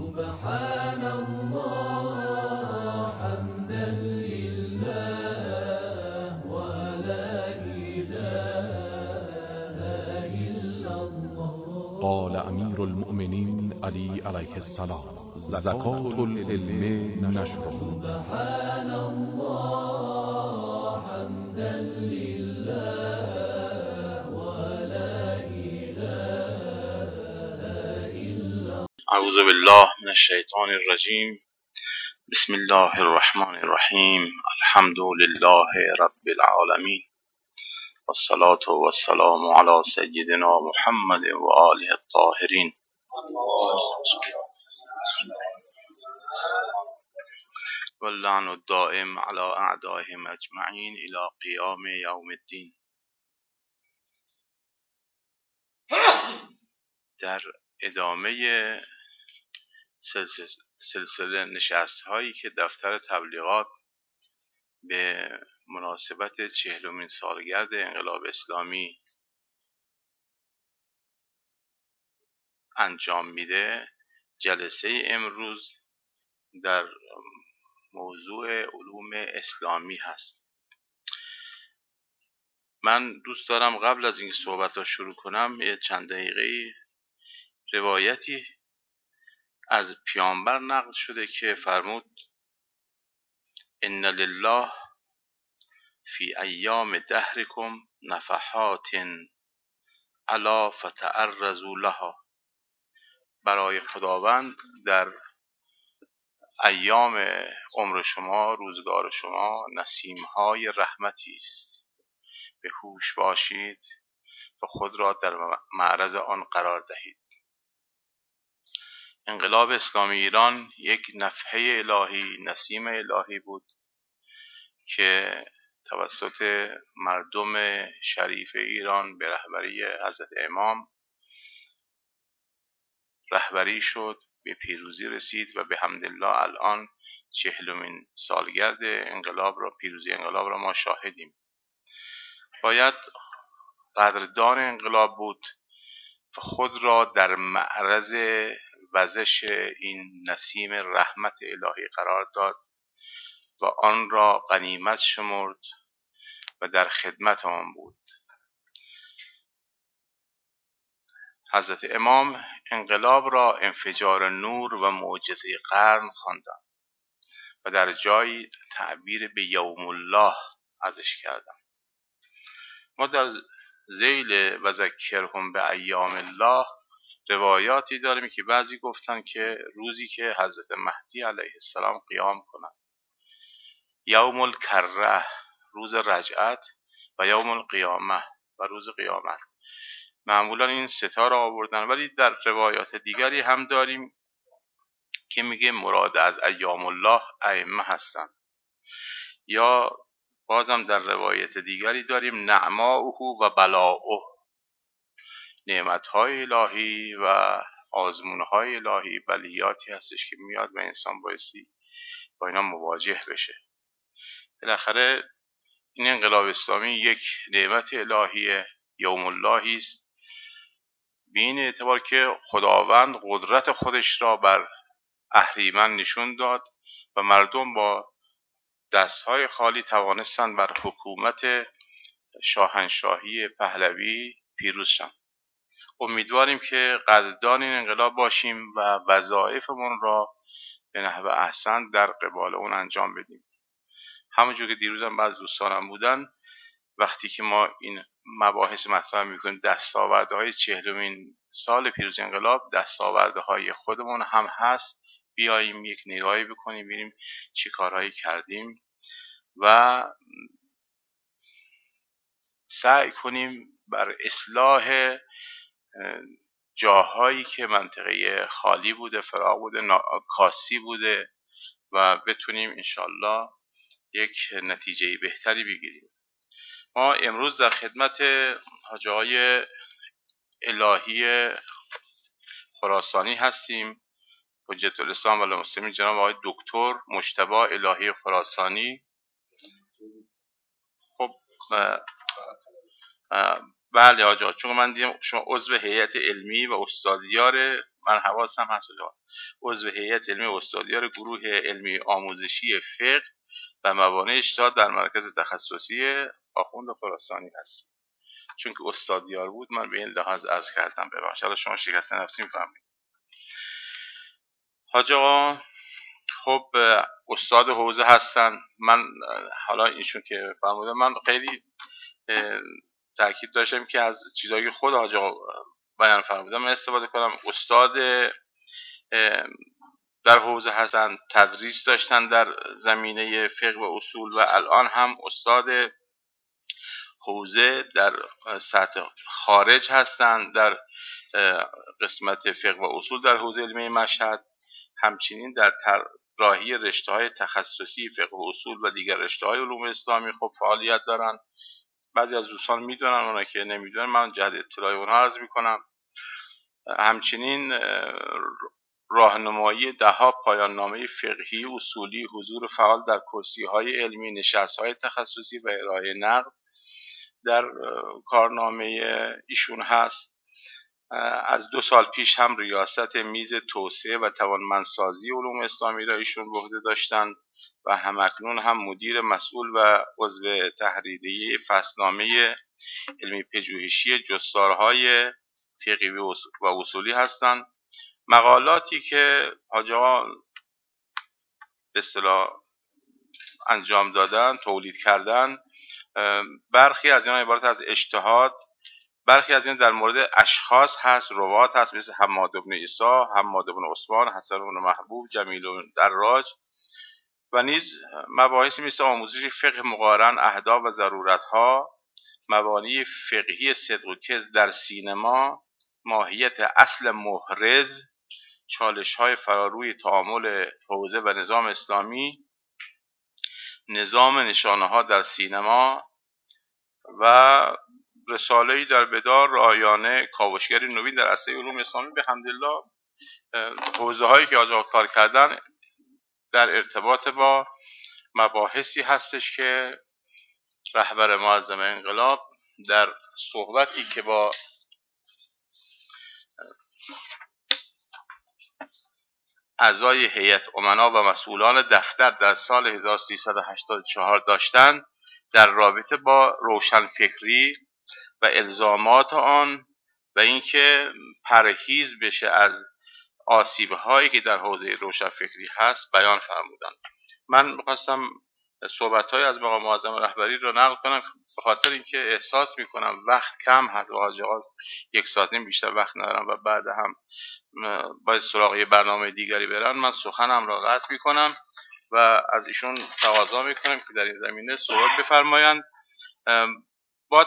سبحان الله حمدا لله ولا إله إلا الله. قال امیر المؤمنین علی علیه السلام: زکات العلم نشره. سبحان الله حمدا لله ولا إله إلا الله. اعوذ بالله من الشیطان الرجیم. بسم الله الرحمن الرحیم. الحمد لله رب العالمین والصلاة والسلام علی سیدنا محمد و آله الطاهرین. واللعن الدائم علی اعدائهم اجمعین الی قیام یوم الدین. در ادامه سلسله نشست هایی که دفتر تبلیغات به مناسبت 40مین سالگرد انقلاب اسلامی انجام میده، جلسه امروز در موضوع علوم اسلامی هست. من دوست دارم قبل از این صحبت را شروع کنم یه چند دقیقه روایتی از پیامبر نقل شده که فرمود: ان لله فی ایام دهرکم نفحات الا فتعرضوا لها. برای خداوند در ایام عمر شما، روزگار شما، نسیم‌های رحمتی است، به هوش باشید و خود را در معرض آن قرار دهید. انقلاب اسلامی ایران یک نفحه الهی، نسیم الهی بود که توسط مردم شریف ایران به رهبری حضرت امام رهبری شد، به پیروزی رسید و به حمدالله الان 40مین سالگرد انقلاب را، پیروزی انقلاب را ما شاهدیم. باید قدردان انقلاب بود و خود را در معرض وزش این نسیم رحمت الهی قرار داد و آن را غنیمت شمرد و در خدمت آن بود. حضرت امام انقلاب را انفجار نور و معجزه قرن خواندند و در جایی تعبیر به یوم الله ازش کردند. ما در ذیل و ذکرهم به ایام الله روایاتی داریم که بعضی گفتن که روزی که حضرت مهدی علیه السلام قیام کنند، یوم الکره روز رجعت و یوم القیامه و روز قیامت. معمولا این ستا را آوردن، ولی در روایات دیگری هم داریم که میگه مراد از ایام الله ائمه هستند. یا بازم در روایت دیگری داریم نعماؤه و بلاؤه، نعمتهای الهی و آزمونهای الهی، بلیاتی هستش که میاد و انسان بایستی با اینا مواجه بشه. بالاخره این انقلاب اسلامی یک نعمت الهی یوم اللهی است، به این اعتبار که خداوند قدرت خودش را بر اهریمن نشون داد و مردم با دستهای خالی توانستند بر حکومت شاهنشاهی پهلوی پیروز شوند. امیدواریم که قدردان این انقلاب باشیم و وظایفمون را به نحو احسن در قبال اون انجام بدیم. همونجور که دیروزم بعض دوستانم بودن، وقتی که ما این مباحث مطرح میکنیم، دستاوردهای 40مین سال پیروزی انقلاب دستاوردهای خودمون هم هست، بیاییم یک نگاهی بکنیم ببینیم چی کارهایی کردیم و سعی کنیم بر اصلاح جاهایی که منطقه خالی بوده، فراغ بوده، کاسی بوده و بتونیم انشالله یک نتیجه بهتری بگیریم. ما امروز در خدمت حاجی های الهی خراسانی هستیم، حجت الاسلام و المسلمین جناب آقای دکتر مجتبی الهی خراسانی. خب بله آقا، چون من دیدم شما عضو هیئت علمی و استادیار، من حواسم هست آقا، عضو هیئت علمی و استادیار گروه علمی آموزشی فقه و موانع اجتهاد در مرکز تخصصی آخوند خراسانی هست. چون که استادیار بود من به این لحاظ عرض کردم. ببخشید حالا شما شکست نفسی میفهمید. حاج آقا خب استاد حوزه هستن. من حالا ایشون که فرمودن من خیلی تاکید داشتم که از چیزایی خود حاج آقا بیان فرمودن من استفاده کنم. استاد در حوزه هستن، تدریس داشتن در زمینه فقه و اصول و الان هم استاد حوزه در سطح خارج هستند در قسمت فقه و اصول در حوزه علمی مشهد. همچنین در طراحی رشته‌های تخصصی فقه و اصول و دیگر رشته‌های علوم اسلامی خب فعالیت دارن. بعضی از دوستان میدونن، اونایی که نمیدونن من جهت اطلاع اونها عرض میکنم. همچنین راهنمایی ده‌ها پایان نامه فقهی اصولی، حضور فعال در کرسی‌های علمی، نشست‌های تخصصی و ارائه نقد در کارنامه ایشون هست. از 2 سال پیش هم ریاست میز توسعه و توانمندسازی علوم اسلامی را ایشون به عهده داشتند و همکنون هم مدیر مسئول و عضو تحریریه فصلنامه علمی پژوهشی جستارهای فقهی و اصولی هستند. مقالاتی که حاج آقا به اصطلاح انجام دادن، تولید کردن، برخی از اینا عبارت از اجتهاد، برخی از این در مورد اشخاص هست، روات هست، مثل حماد بن عیسی، حماد بن عثمان، حسن بن محبوب، جمیل بن دراج، و نیز مباحثی مثل آموزش فقه مقارن، اهداف و ضرورتها، مبانی فقهی صدق و کذب در سینما، ماهیت اصل محرز، چالش‌های فراروی تعامل حوزه و نظام اسلامی، نظام نشانه‌ها در سینما و رساله‌ای در بدار رایانه کاوشگری نوین در عرصه علوم اسلامی. به حمدالله حوزه‌هایی که آجا کار کردن در ارتباط با مباحثی هستش که رهبر معظم انقلاب در صحبتی که با اعضای هیئت امنا و مسئولان دفتر در سال 1384 داشتند در رابطه با روشنفکری و الزامات آن و اینکه پرهیز بشه از آسیب‌هایی که در حوزه روشنفکری هست بیان فرمودند. من می‌خواستم صحبت‌های از مقام معظم رهبری رو نقل کنم به خاطر اینکه احساس می‌کنم وقت کم هست و حاج آقا 1 ساعت نیم بیشتر وقت ندارم و بعد هم باید سراغ یه برنامه دیگری برن. من سخنم را قطع می‌کنم و از ایشون تقاضا می‌کنم که در این زمینه صحبت بفرمایند. با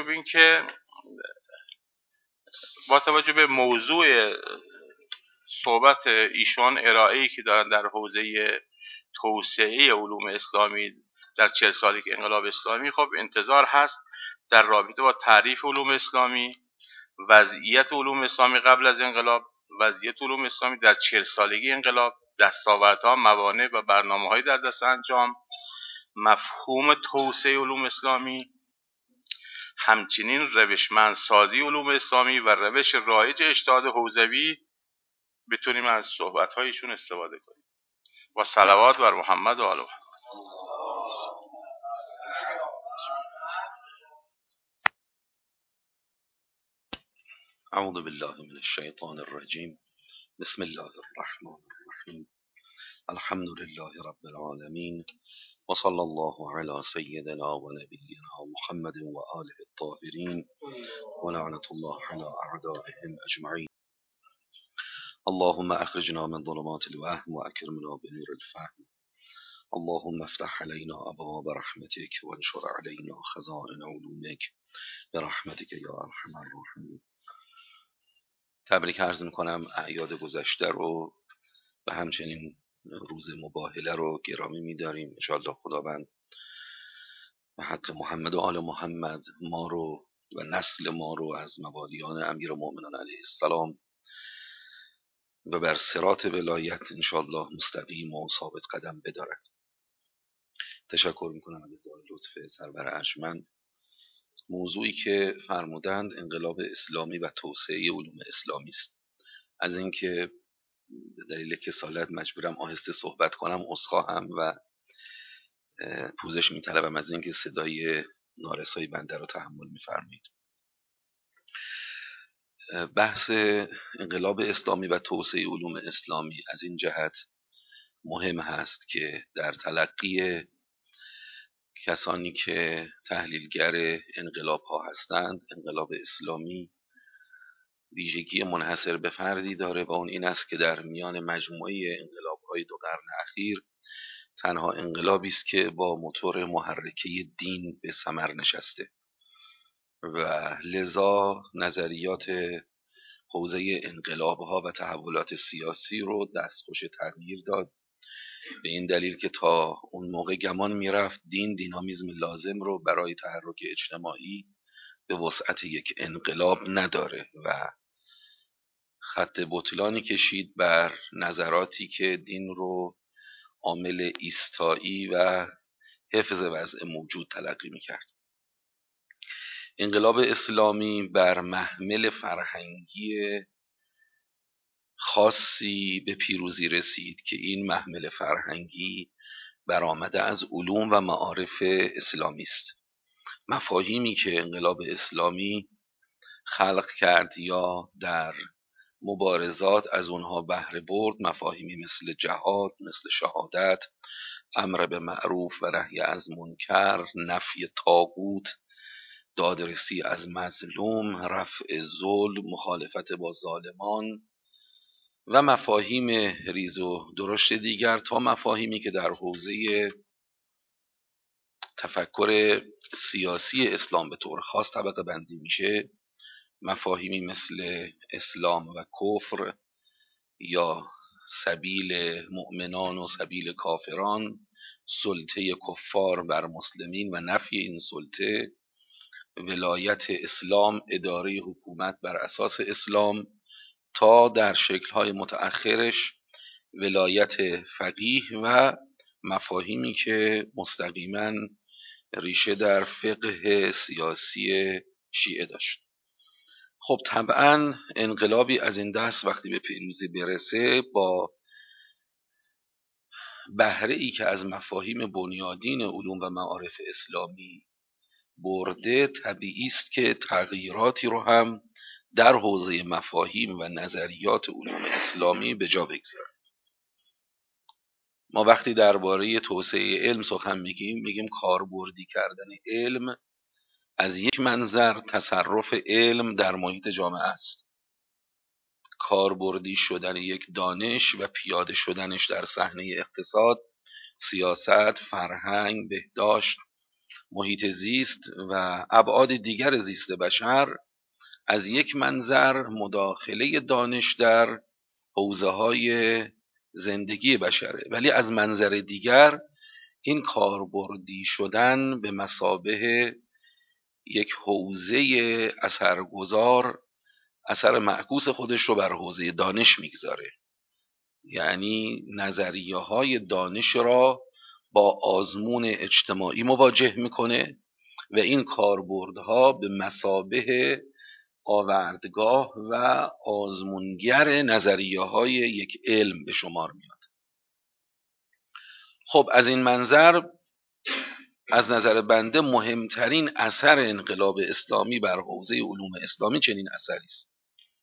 توجه به موضوع صحبت ایشان، ارائه‌ای که دارن در حوزه توسعه علوم اسلامی در 40 سالی که انقلاب اسلامی، خب انتظار هست در رابطه با تعریف علوم اسلامی، وضعیت علوم اسلامی قبل از انقلاب، وضعیت علوم اسلامی در 40 سالگی انقلاب، دستاوردها، موانع و برنامه‌های در دست انجام، مفهوم توسعه علوم اسلامی، همچنین روشمندسازی علوم اسلامی و روش رایج اجتهاد حوزوی بتونیم از صحبت‌هایشون استفاده کنیم. و صلوات بر محمد و آل محمد. اعوذ بالله من الشیطان الرجیم. بسم الله الرحمن الرحیم. الحمد لله رب العالمین و صلی الله علی سیدنا و نبینا محمد و آله الطاهرین و لعنت الله علی اعدائهم اجمعین. اللهم اخرجنا من ظلمات الوهم و اکرمنا بنور الفهم. اللهم افتح علينا ابواب رحمتك وانشر علينا خزائن علومك برحمتك یا ارحم الراحمین. تبریک عرض میکنم اعیاد گذشته رو و همچنین روز مباهله رو گرامی می‌داریم. انشاءالله خداوند به حق محمد و آل محمد ما رو و نسل ما رو از موالیان امیرالمؤمنین علیه السلام و بر صراط ولایت انشاءالله مستقیم و ثابت قدم بدارد. تشکر میکنم از ازای لطف سرور ارجمند موضوعی که فرمودند انقلاب اسلامی و توسعه علوم اسلامی است. از اینکه به دلیل کسالت مجبورم آهسته صحبت کنم عذرخواهم و پوزش می‌طلبم از اینکه صدای نارسای بنده رو تحمل می‌فرمایید. بحث انقلاب اسلامی و توسعه علوم اسلامی از این جهت مهم هست که در تلقی کسانی که تحلیلگر انقلاب ها هستند، انقلاب اسلامی ویژگی منحصر به فردی داره و اون این است که در میان مجموعه انقلاب های 2 قرن اخیر تنها انقلابی است که با موتور محرکه دین به ثمر نشسته و لذا نظریات حوزه انقلاب ها و تحولات سیاسی رو دستخوش تغییر داد، به این دلیل که تا اون موقع گمان میرفت دین دینامیزم لازم رو برای تحرک اجتماعی به وسعت یک انقلاب نداره و خط بطلانی کشید بر نظراتی که دین رو عامل ایستایی و حفظ وضع موجود تلقی میکرد. انقلاب اسلامی بر محمل فرهنگی خاصی به پیروزی رسید که این محمل فرهنگی برآمده از علوم و معارف اسلامی است. مفاهیمی که انقلاب اسلامی خلق کرد یا در مبارزات از اونها بهره برد، مفاهیمی مثل جهاد، مثل شهادت، امر به معروف و نهی از منکر، نفی طاغوت، دادرسی از مظلوم، رفع ظلم، مخالفت با ظالمان و مفاهیم ریز و درشت دیگر تا مفاهیمی که در حوزه تفکر سیاسی اسلام به طور خاص طبقه بندی میشه، مفاهیمی مثل اسلام و کفر یا سبیل مؤمنان و سبیل کافران، سلطه کفار بر مسلمین و نفی این سلطه، ولایت اسلام، اداره حکومت بر اساس اسلام، تا در شکل‌های متأخرش ولایت فقیه و مفاهیمی که مستقیما ریشه در فقه سیاسی شیعه داشت. خب طبعا انقلابی از این دست وقتی به پیروزی برسه با بهره ای که از مفاهیم بنیادین علوم و معارف اسلامی برده، طبیعی است که تغییراتی رو هم در حوزه مفاهیم و نظریات علوم اسلامی به جا بگذاره. ما وقتی درباره توسعه علم سخن میگیم کاربردی کردن علم از یک منظر تصرف علم در محیط جامعه است. کاربردی شدن یک دانش و پیاده شدنش در صحنه اقتصاد، سیاست، فرهنگ، بهداشت، محیط زیست و ابعاد دیگر زیست بشر از یک منظر مداخله دانش در حوزه‌های زندگی بشره، ولی از منظر دیگر این کاربردی شدن به مثابه یک حوزه اثرگذار اثر معکوس خودش رو بر حوزه دانش میگذاره، یعنی نظریه های دانش را با آزمون اجتماعی مواجه میکنه و این کاربردها به مثابه آوردگاه و آزمونگر نظریه های یک علم به شمار میاد. خب از این منظر از نظر بنده مهمترین اثر انقلاب اسلامی بر حوزه علوم اسلامی چنین اثری است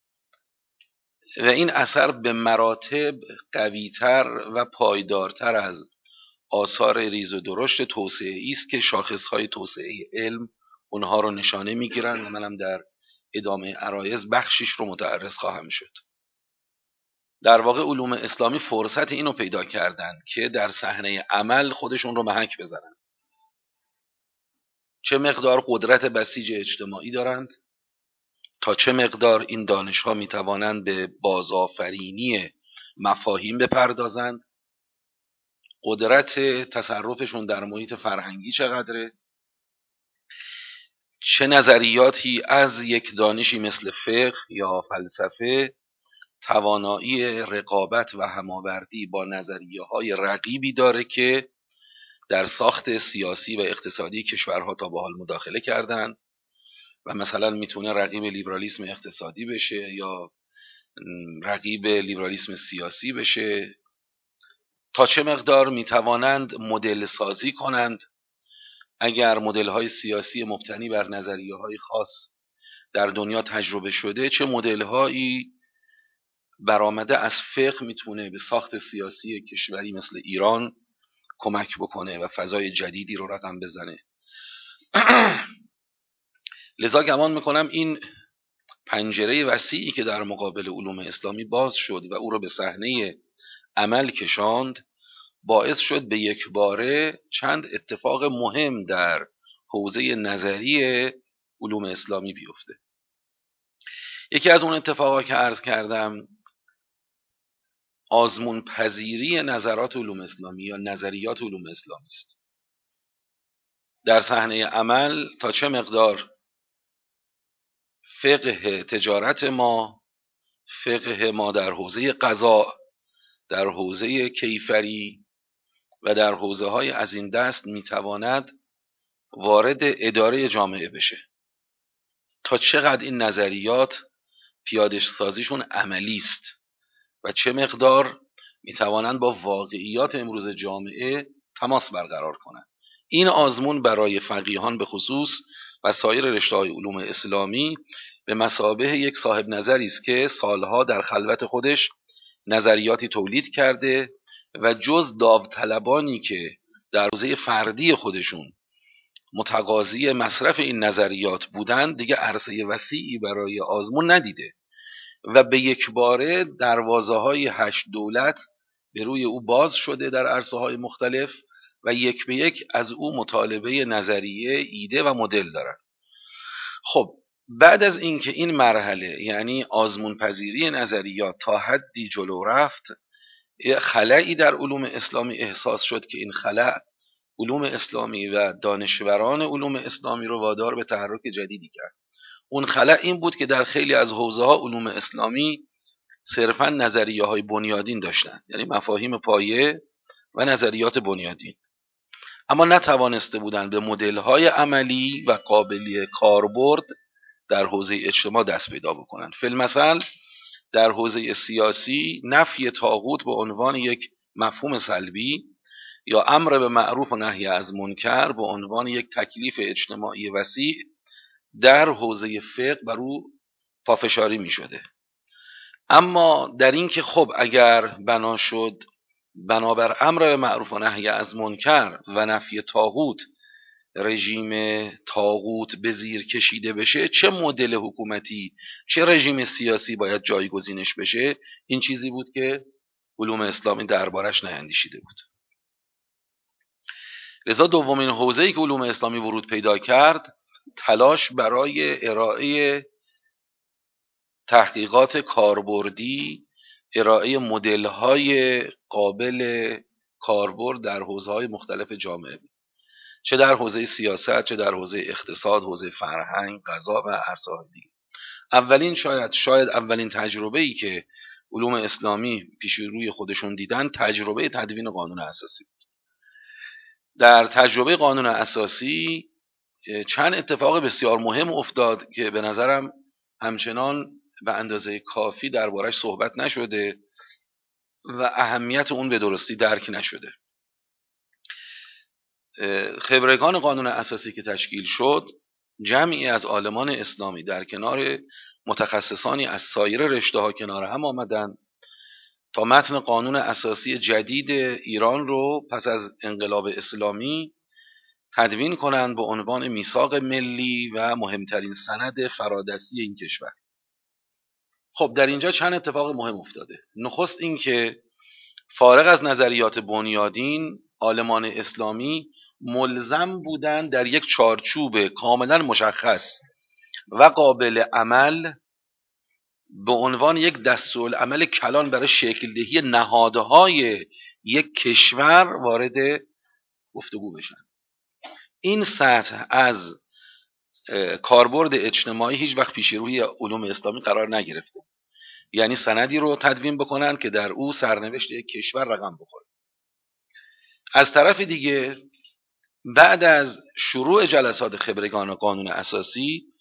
و این اثر به مراتب قوی‌تر و پایدارتر از آثار ریز و درشت توسعه‌ای است که شاخص‌های توسعه علم اونها رو نشانه میگیرن و منم در ادامه عرایض بخشیش رو متعرض خواهم شد. در واقع علوم اسلامی فرصت اینو پیدا کردن که در صحنه عمل خودشون رو محک بزنن. چه مقدار قدرت بسیج اجتماعی دارند، تا چه مقدار این دانش‌ها میتوانند به بازآفرینی مفاهیم بپردازند، قدرت تصرفشون در محیط فرهنگی چقدره، چه نظریاتی از یک دانشی مثل فقه یا فلسفه توانایی رقابت و هماوردی با نظریه‌های رقیبی داره که در ساخت سیاسی و اقتصادی کشورها تا به حال مداخله کردند و مثلا میتونه رقیب لیبرالیسم اقتصادی بشه یا رقیب لیبرالیسم سیاسی بشه، تا چه مقدار میتوانند مدل سازی کنند اگر مدل های سیاسی مبتنی بر نظریه های خاص در دنیا تجربه شده، چه مدل هایی برآمده از فقه میتونه به ساخت سیاسی کشوری مثل ایران کمک بکنه و فضای جدیدی رو رقم بزنه. لذا گمان میکنم این پنجره وسیعی که در مقابل علوم اسلامی باز شد و او رو به صحنه عمل کشاند، باعث شد به یک باره چند اتفاق مهم در حوزه نظری علوم اسلامی بیفته. یکی از اون اتفاقا که عرض کردم آزمون پذیری نظرات علوم اسلامی یا نظریات علوم اسلامی است. در صحنه عمل تا چه مقدار فقه تجارت ما، فقه ما در حوزه قضاء، در حوزه کیفری و در حوزه های از این دست میتواند وارد اداره جامعه بشه، تا چقدر این نظریات پیاده سازیشون عملی است و چه مقدار میتوانند با واقعیات امروز جامعه تماس برقرار کنند. این آزمون برای فقیهان به خصوص و سایر رشته‌های علوم اسلامی به مثابه یک صاحب نظری است که سالها در خلوت خودش نظریاتی تولید کرده و جز داوطلبانی که در حوزه فردی خودشون متقاضی مصرف این نظریات بودند دیگه عرصه وسیعی برای آزمون ندیده و به یک باره دروازه های 8 دولت به روی او باز شده در عرصه های مختلف و یک به یک از او مطالبه نظریه، ایده و مدل دارند. خب بعد از اینکه این مرحله یعنی آزمون پذیری نظریات تا حدی جلو رفت، خلایی در علوم اسلامی احساس شد که این خلا علوم اسلامی و دانشوران علوم اسلامی رو وادار به تحرک جدیدی کرد. اون خلا این بود که در خیلی از حوزه ها علوم اسلامی صرفا نظریه های بنیادین داشتن، یعنی مفاهیم پایه و نظریات بنیادین، اما نتوانسته بودند به مدل های عملی و قابل کاربرد در حوزه اجتماع دست پیدا بکنند. فی‌المثل در حوزه سیاسی نفی طاغوت به عنوان یک مفهوم سلبی یا امر به معروف و نهی از منکر به عنوان یک تکلیف اجتماعی وسیع در حوزه فقه بر او پافشاری می شده. اما در این که خب اگر بنا شد بنابر امر به معروف و نهی از منکر و نفی طاغوت رژیم طاغوت به زیر کشیده بشه، چه مدل حکومتی، چه رژیم سیاسی باید جایگزینش بشه، این چیزی بود که علوم اسلامی دربارش نیندیشیده بود. لذا دومین حوزه‌ای که علوم اسلامی ورود پیدا کرد تلاش برای ارائه تحقیقات کاربردی، ارائه مدل‌های قابل کاربرد در حوزه‌های مختلف جامعه، چه در حوزه سیاست، چه در حوزه اقتصاد، حوزه فرهنگ، قضا و عرصه‌های دیگه. شاید اولین تجربه‌ای که علوم اسلامی پیش روی خودشون دیدن تجربه تدوین قانون اساسی بود. در تجربه قانون اساسی چند اتفاق بسیار مهم افتاد که به نظرم همچنان به اندازه کافی دربارش صحبت نشده و اهمیت اون به درستی درک نشده. خبرگان قانون اساسی که تشکیل شد جمعی از عالمان اسلامی در کنار متخصصانی از سایر رشته‌ها کنار هم آمدند تا متن قانون اساسی جدید ایران رو پس از انقلاب اسلامی تدوین کنند به عنوان میثاق ملی و مهمترین سند فرادستی این کشور. خب در اینجا چند اتفاق مهم افتاده. نخست این که فارغ از نظریات بنیادین عالمان اسلامی ملزم بودند در یک چارچوب کاملا مشخص و قابل عمل به عنوان یک دستورالعمل کلان برای شکل دهی نهادهای یک کشور وارد گفتگو بشن. این سطح از کاربرد اجتماعی هیچ وقت پیش روی علوم اسلامی قرار نگرفته، یعنی سندی رو تدوین بکنن که در او سرنوشت یک کشور رقم بخوره. از طرف دیگه بعد از شروع جلسات خبرگان قانون اساسی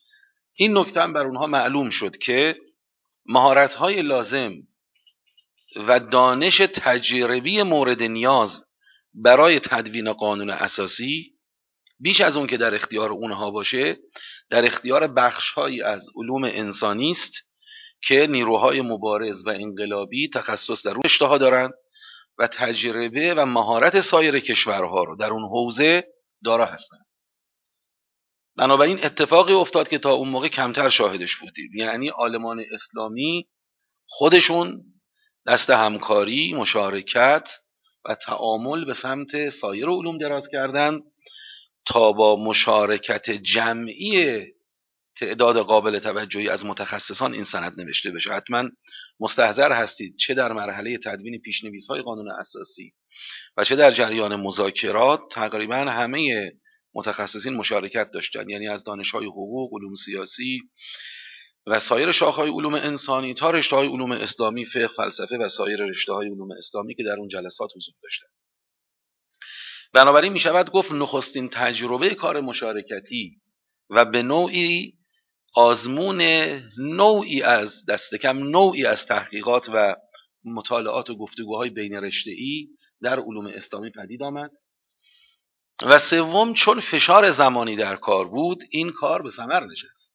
این نکته هم بر اونها معلوم شد که مهارت‌های لازم و دانش تجربی مورد نیاز برای تدوین قانون اساسی بیش از اون که در اختیار اونها باشه، در اختیار بخش‌هایی از علوم انسانی است که نیروهای مبارز و انقلابی تخصص در اون رشته‌ها دارند و تجربه و مهارت سایر کشورها رو در اون حوزه دارا هستند. بنابراین اتفاقی افتاد که تا اون موقع کمتر شاهدش بودیم، یعنی عالمان اسلامی خودشون دست همکاری، مشارکت و تعامل به سمت سایر علوم دراز کردند تا با مشارکت جمعی تعداد قابل توجهی از متخصصان این سند نوشته بشه. حتما مستحضر هستید چه در مرحله تدوین پیشنویس‌های قانون اساسی و چه در جریان مذاکرات تقریبا همه متخصصین مشارکت داشتند، یعنی از دانش‌های حقوق، علوم سیاسی و سایر شاخه‌های علوم انسانی تا رشته‌های علوم اسلامی، فقه، فلسفه و سایر رشته‌های علوم اسلامی که در اون جلسات حضور داشتند. بنابراین می شود گفت نخستین تجربه کار مشارکتی و به نوعی آزمون نوعی از دست کم نوعی از تحقیقات و مطالعات و گفتگوهای بین رشته‌ای در علوم اسلامی پدید آمد و سوم چون فشار زمانی در کار بود این کار به ثمر نشست.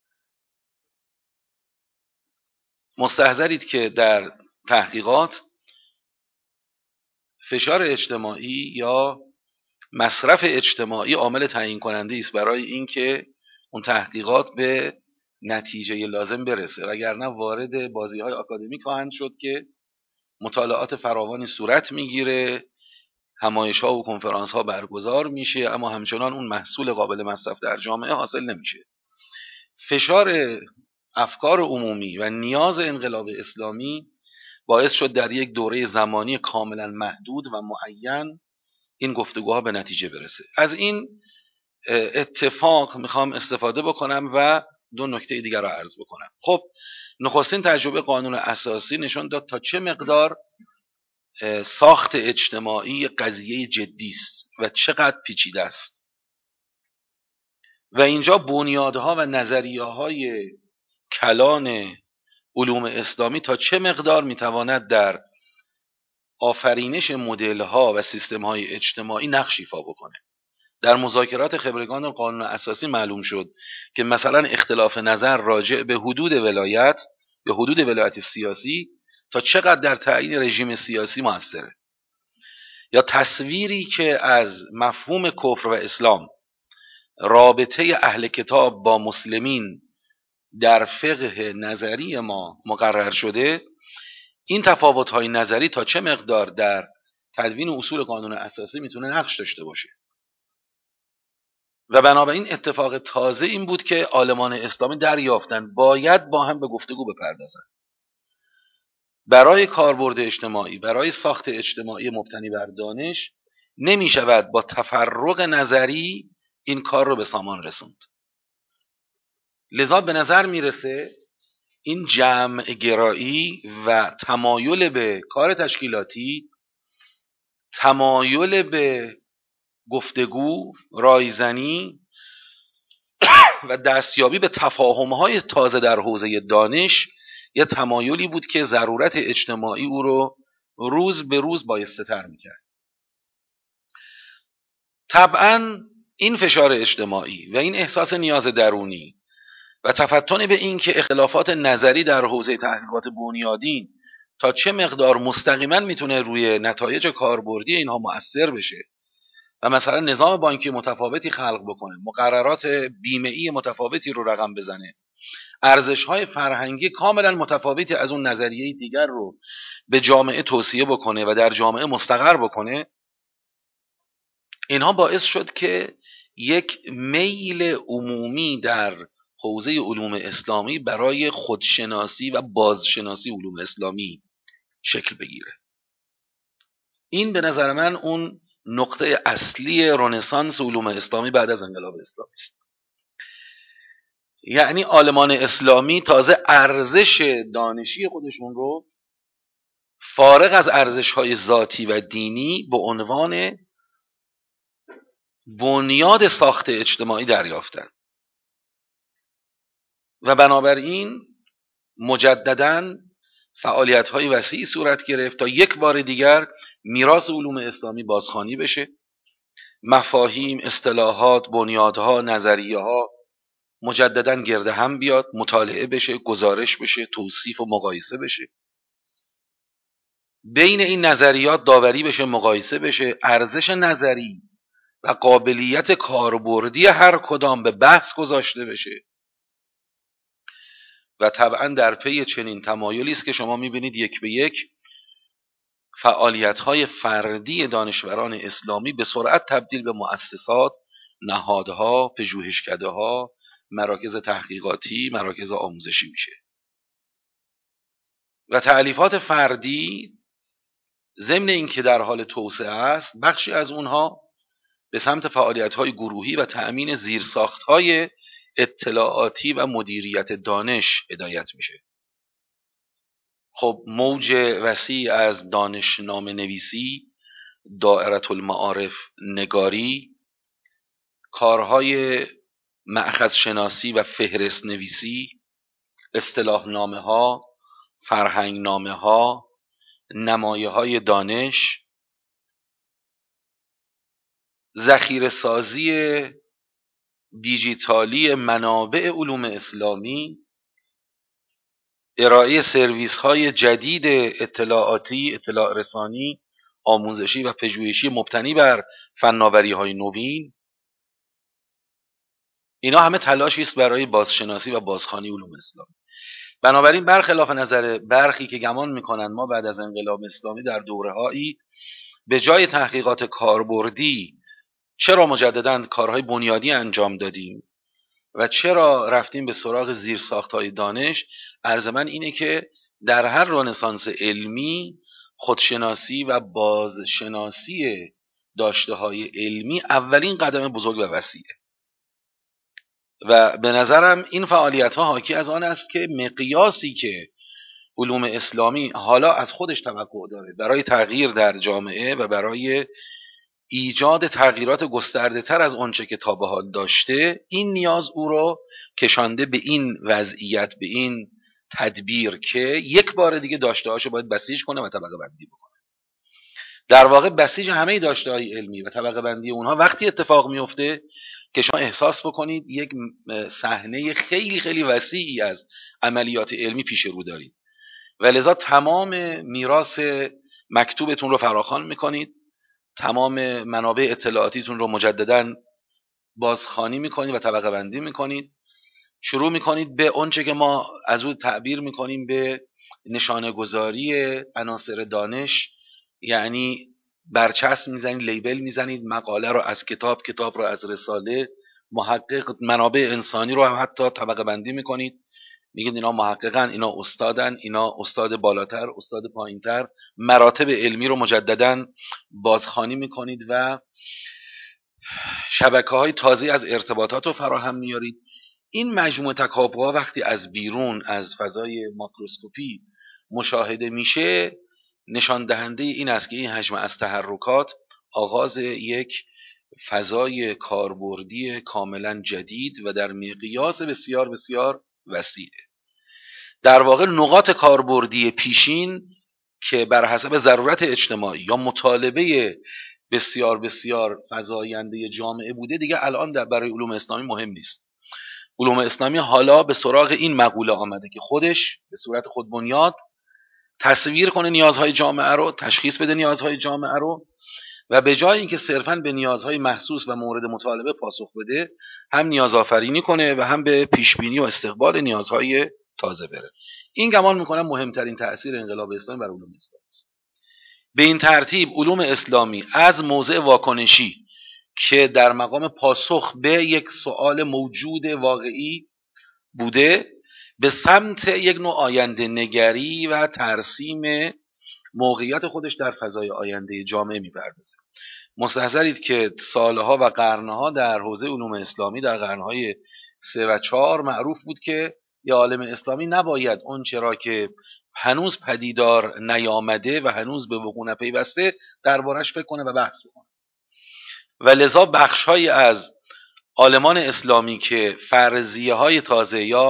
مستحضرید که در تحقیقات فشار اجتماعی یا مصرف اجتماعی عامل تعیین کننده است برای اینکه اون تحقیقات به نتیجه لازم برسه، وگرنه وارد بازی‌های آکادمیک خواهند شد که مطالعات فراوانی صورت میگیره، همایش‌ها و کنفرانس‌ها برگزار میشه، اما همچنان اون محصول قابل مصرف در جامعه حاصل نمیشه. فشار افکار عمومی و نیاز انقلاب اسلامی باعث شد در یک دوره زمانی کاملا محدود و معین این گفتگوها به نتیجه برسه. از این اتفاق میخوام استفاده بکنم و دو نکته دیگر را عرض بکنم. خب نخستین تجربه قانون اساسی نشون داد تا چه مقدار ساخت اجتماعی قضیه جدی است و چقدر پیچیده است و اینجا بنیادها و نظریه‌های کلان علوم اسلامی تا چه مقدار میتواند در آفرینش مدل‌ها و سیستم‌های اجتماعی نقش ایفا بکنه. در مذاکرات خبرگان قانون اساسی معلوم شد که مثلا اختلاف نظر راجع به حدود ولایت یا حدود ولایت سیاسی تا چقدر در تعیین رژیم سیاسی موثره، یا تصویری که از مفهوم کفر و اسلام، رابطه اهل کتاب با مسلمین در فقه نظری ما مقرر شده، این تفاوت‌های نظری تا چه مقدار در تدوین اصول قانون اساسی میتونه نقش داشته باشه. و بنابراین اتفاق تازه این بود که عالمان اسلامی دریافتند باید با هم به گفتگو بپردازند. برای کاربرد اجتماعی، برای ساخت اجتماعی مبتنی بر دانش نمی شود با تفرق نظری این کار رو به سامان رسوند. لذا به نظر میرسه این جمع گرایی و تمایل به کار تشکیلاتی، تمایل به گفتگو، رایزنی و دستیابی به تفاهم‌های تازه در حوزه دانش یه تمایلی بود که ضرورت اجتماعی او رو روز به روز بایسته‌تر می‌کرد. طبعاً این فشار اجتماعی و این احساس نیاز درونی و تفتن به این که اختلافات نظری در حوزه تحقیقات بنیادین تا چه مقدار مستقیما میتونه روی نتایج کاربردی اینها مؤثر بشه و مثلا نظام بانکی متفاوتی خلق بکنه، مقررات بیمه‌ای متفاوتی رو رقم بزنه، ارزش‌های فرهنگی کاملا متفاوتی از اون نظریه دیگر رو به جامعه توصیه بکنه و در جامعه مستقر بکنه، اینها باعث شد که یک میل عمومی در حوزه علوم اسلامی برای خودشناسی و بازشناسی علوم اسلامی شکل بگیره. این به نظر من اون نقطه اصلی رنسانس علوم اسلامی بعد از انقلاب اسلامی است. یعنی عالمان اسلامی تازه ارزش دانشی خودشون رو فارغ از ارزش‌های ذاتی و دینی به عنوان بنیاد ساخت اجتماعی دریافتند. و بنابراین مجدداً فعالیت‌های وسیعی صورت گرفت تا یک بار دیگر میراث علوم اسلامی بازخوانی بشه، مفاهیم، اصطلاحات، بنیادها، نظریه‌ها مجدداً گرد هم بیاد، مطالعه بشه، گزارش بشه، توصیف و مقایسه بشه، بین این نظریات داوری بشه، مقایسه بشه، ارزش نظری و قابلیت کاربردی هر کدام به بحث گذاشته بشه. و طبعا در پی چنین تمایلی است که شما میبینید یک به یک فعالیت‌های فردی دانشوران اسلامی به سرعت تبدیل به مؤسسات، نهادها، پژوهشکده‌ها، مراکز تحقیقاتی، مراکز آموزشی میشه. و تألیفات فردی ضمن اینکه در حال توسعه است، بخشی از اونها به سمت فعالیت‌های گروهی و تأمین زیرساخت‌های اطلاعاتی و مدیریت دانش هدایت میشه. خب موج وسیع از دانشنامه نویسی، دائره المعارف نگاری، کارهای مأخذ شناسی و فهرست نویسی، اصطلاح نامه ها، فرهنگ نامه ها، نمایه های دانش، ذخیره سازی دیجیتالی منابع علوم اسلامی، ارائه سرویس های جدید اطلاعاتی، اطلاع رسانی، آموزشی و پژوهشی مبتنی بر فناوری های نوین، اینا همه تلاشی است برای بازشناسی و بازخوانی علوم اسلامی. بنابراین برخلاف نظر برخی که گمان میکنند ما بعد از انقلاب اسلامی در دوره‌هایی به جای تحقیقات کاربردی چرا مجدداً کارهای بنیادی انجام دادیم و چرا رفتیم به سراغ زیرساخت‌های دانش، عرض من اینه که در هر رنسانس علمی خودشناسی و بازشناسی داشته‌های علمی اولین قدم بزرگ و وسیعه و به نظرم این فعالیت‌ها حاکی از آن است که مقیاسی که علوم اسلامی حالا از خودش توقع داره برای تغییر در جامعه و برای ایجاد تغییرات گسترده تر از آنچه که تا به حال داشته، این نیاز او رو کشانده به این وضعیت، به این تدبیر که یک بار دیگه داشته‌هاشو باید بسیج کنه و طبقه بندی بکنه. در واقع بسیج همه داشته‌های علمی و طبقه بندی اونها وقتی اتفاق میفته که شما احساس بکنید یک صحنه خیلی خیلی وسیعی از عملیات علمی پیش رو دارید و لذا تمام میراث مکتوبتون رو فراخوان میکنید، تمام منابع اطلاعاتیتون رو مجدداً بازخوانی میکنید و طبقه بندی میکنید، شروع میکنید به اونچه که ما از اون تعبیر میکنیم به نشانه گذاری عناصر دانش، یعنی برچسب میزنید، لیبل میزنید، مقاله رو از کتاب، کتاب رو از رساله، محقق منابع انسانی رو هم حتی طبقه بندی میکنید، میگید اینا محققن، اینا استادن، اینا استاد بالاتر، استاد پایینتر، مراتب علمی رو مجدداً بازخوانی میکنید و شبکه‌های تازه از ارتباطات رو فراهم میارید. این مجموعه تکاپوها وقتی از بیرون از فضای ماکروسکوپی مشاهده میشه، نشان دهنده این است که این حجم از تحرکات آغاز یک فضای کاربردی کاملا جدید و در مقیاس بسیار بسیار وسیعه. در واقع نقاط کاربردی پیشین که بر حسب ضرورت اجتماعی یا مطالبه بسیار بسیار فزاینده جامعه بوده، دیگه الان برای علوم اسلامی مهم نیست. علوم اسلامی حالا به سراغ این مقوله آمده که خودش به صورت خودبنیاد تصویر کنه نیازهای جامعه رو، تشخیص بده نیازهای جامعه رو و به جای اینکه صرفاً به نیازهای محسوس و مورد مطالبه پاسخ بده، هم نیاز آفرینی کنه و هم به پیشبینی و استقبال نیازهای تازه بره. این گمان میکنم مهمترین تأثیر انقلاب اسلامی بر علوم اسلامی است. به این ترتیب علوم اسلامی از موضع واکنشی که در مقام پاسخ به یک سوال موجود واقعی بوده، به سمت یک نوع آینده نگری و ترسیم موقعیت خودش در فضای آینده جامعه می‌پردازه. مستحضرید که سالها و قرنها در حوزه علوم اسلامی در قرنهای 3 و 4 معروف بود که یه عالم اسلامی نباید اون چرا که هنوز پدیدار نیامده و هنوز به وقوع نپیوسته دربارش فکر کنه و بحث بکنه. و لذا بخش‌هایی از عالمان اسلامی که فرضیه‌های تازه یا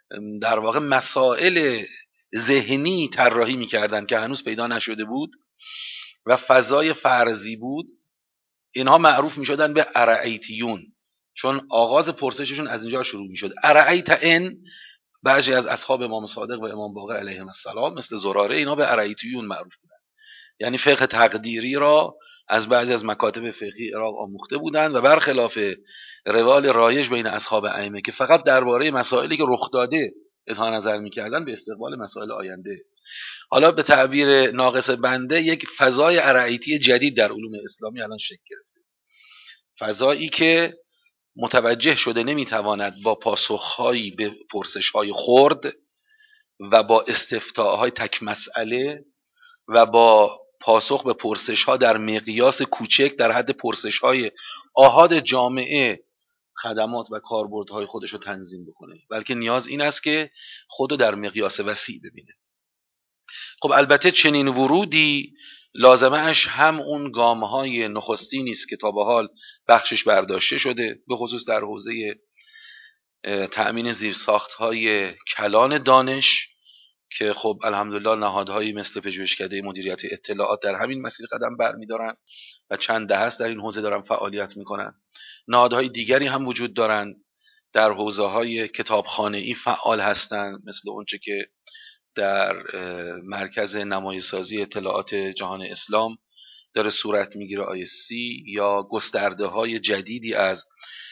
در واقع مسائل ذهنی طراحی میکردن که هنوز پیدا نشده بود و فضای فرضی بود، اینها معروف میشدن به ارعیتیون، چون آغاز پرسششون از اینجا شروع میشد. ارعیت ان، بعضی از اصحاب امام صادق و امام باقر علیهم السلام مثل زراره، اینا به ارعیتیون معروف بودن، یعنی فقه تقدیری را از بعضی از مکاتب فقهی عراق آموخته بودند و برخلاف روال رایج بین اصحاب ائمه که فقط درباره مسائلی که رخ داده اظهار نظر میکردن، به استقبال مسائل آینده. حالا به تعبیر ناقص بنده یک فضای ارعیتی جدید در علوم اسلامی الان شکل گرفته، فضایی که متوجه شده نمیتواند با پاسخهایی به پرسش‌های خرد و با استفتاءهای تک مسئله و با پاسخ به پرسش‌ها در مقیاس کوچک در حد پرسش‌های آحاد جامعه خدمات و کاربردهای خودش رو تنظیم بکنه، بلکه نیاز این است که خودو در مقیاس وسیع ببینه. خب البته چنین ورودی لازمش هم اون گام‌های نخستی نیست که تا به حال بخشش برداشته شده، به خصوص در حوزه تأمین زیرساخت‌های کلان دانش که خب الحمدلله نهادهایی مثل پژوهشکده مدیریت اطلاعات در همین مسیر قدم برمی‌دارن و چند دهه است در این حوزه دارن فعالیت میکنن. نهادهای دیگری هم وجود دارن در حوزه‌های کتابخانه‌ای فعال هستند، مثل اونچه که در مرکز نمایش‌سازی اطلاعات جهان اسلام داره صورت میگیره ISC، یا گسترده‌های جدیدی از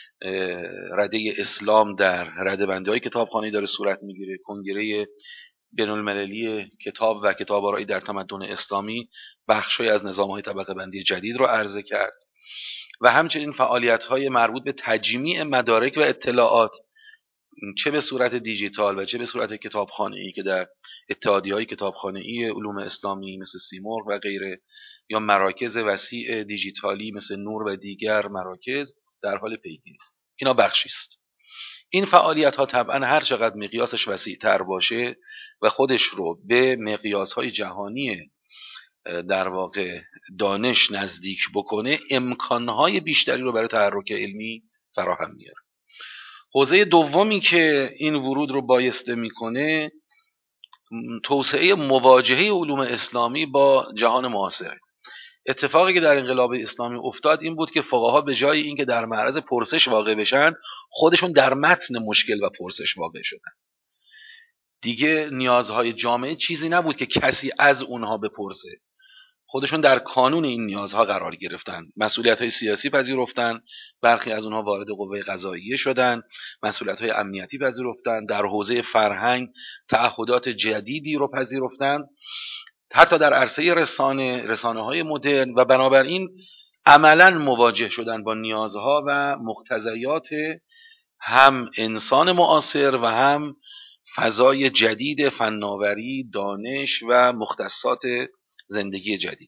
رده اسلام در رده‌بندی‌های کتابخانه‌ای داره صورت میگیره. کنگره بین‌المللی کتاب و کتاب آرایی در تمدن اسلامی بخشی از نظام‌های طبقه بندی جدید رو عرضه کرد و همچنین فعالیت‌های مربوط به تجمیع مدارک و اطلاعات، چه به صورت دیجیتال و چه به صورت کتابخانه‌ای که در اتحادیه‌های کتابخانه‌ای علوم اسلامی مثل سیمرغ و غیره، یا مراکز وسیع دیجیتالی مثل نور و دیگر مراکز در حال پیگیری است. اینا بخشی است. این فعالیت‌ها طبعا هر چقدر مقیاسش وسیع‌تر باشه و خودش رو به مقیاس‌های جهانی در واقع دانش نزدیک بکنه، امکان‌های بیشتری رو برای تحرک علمی فراهم میاره. حوزه دومی که این ورود رو بایسته میکنه توسعه مواجهه علوم اسلامی با جهان معاصر. اتفاقی که در انقلاب اسلامی افتاد این بود که فقها به جای اینکه در معرض پرسش واقع بشن، خودشون در متن مشکل و پرسش واقع شدن. دیگه نیازهای جامعه چیزی نبود که کسی از اونها بپرسه، خودشون در کانون این نیازها قرار گرفتن، مسئولیت‌های سیاسی پذیرفتن، برخی از اونها وارد قوه قضاییه شدن، مسئولیت‌های امنیتی پذیرفتن، در حوزه فرهنگ تعهدات جدیدی رو پذیرفتن، حتی در عرصه رسانه‌های مدرن، و بنابراین عملاً مواجه شدن با نیازها و مقتضیات هم انسان معاصر و هم فضای جدید فناوری، دانش و مختصات زندگی جدید.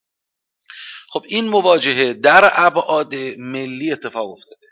خب این مواجهه در ابعاد ملی اتفاق افتاده،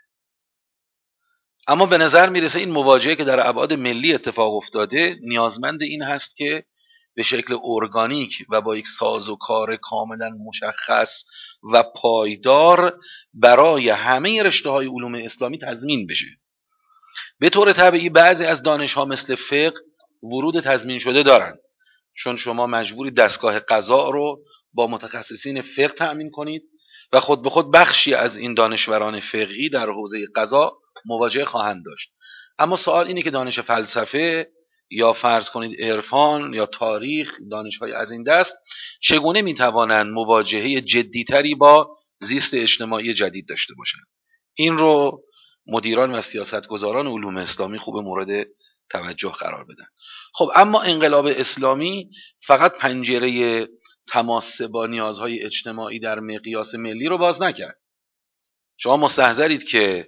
اما به نظر میرسه این مواجهه که در ابعاد ملی اتفاق افتاده نیازمند این هست که به شکل ارگانیک و با یک سازوکار کاملا مشخص و پایدار برای همه رشته‌های علوم اسلامی تضمین بشه. به طور طبیعی بعضی از دانش‌ها مثل فقه ورود تضمین شده دارن، چون شما مجبوری دستگاه قضا رو با متخصصین فقه تأمین کنید و خود به خود بخشی از این دانشوران فقهی در حوزه قضا مواجهه خواهند داشت. اما سوال اینه که دانش فلسفه یا فرض کنید عرفان یا تاریخ، دانش‌های از این دست چگونه میتوانند مواجهه جدیتری با زیست اجتماعی جدید داشته باشند؟ این رو مدیران و سیاستگزاران علوم اسلامی خوب مورد توجه قرار بدن. خب اما انقلاب اسلامی فقط پنجره تماس با نیازهای اجتماعی در مقیاس ملی رو باز نکرد. شما مستحضرید که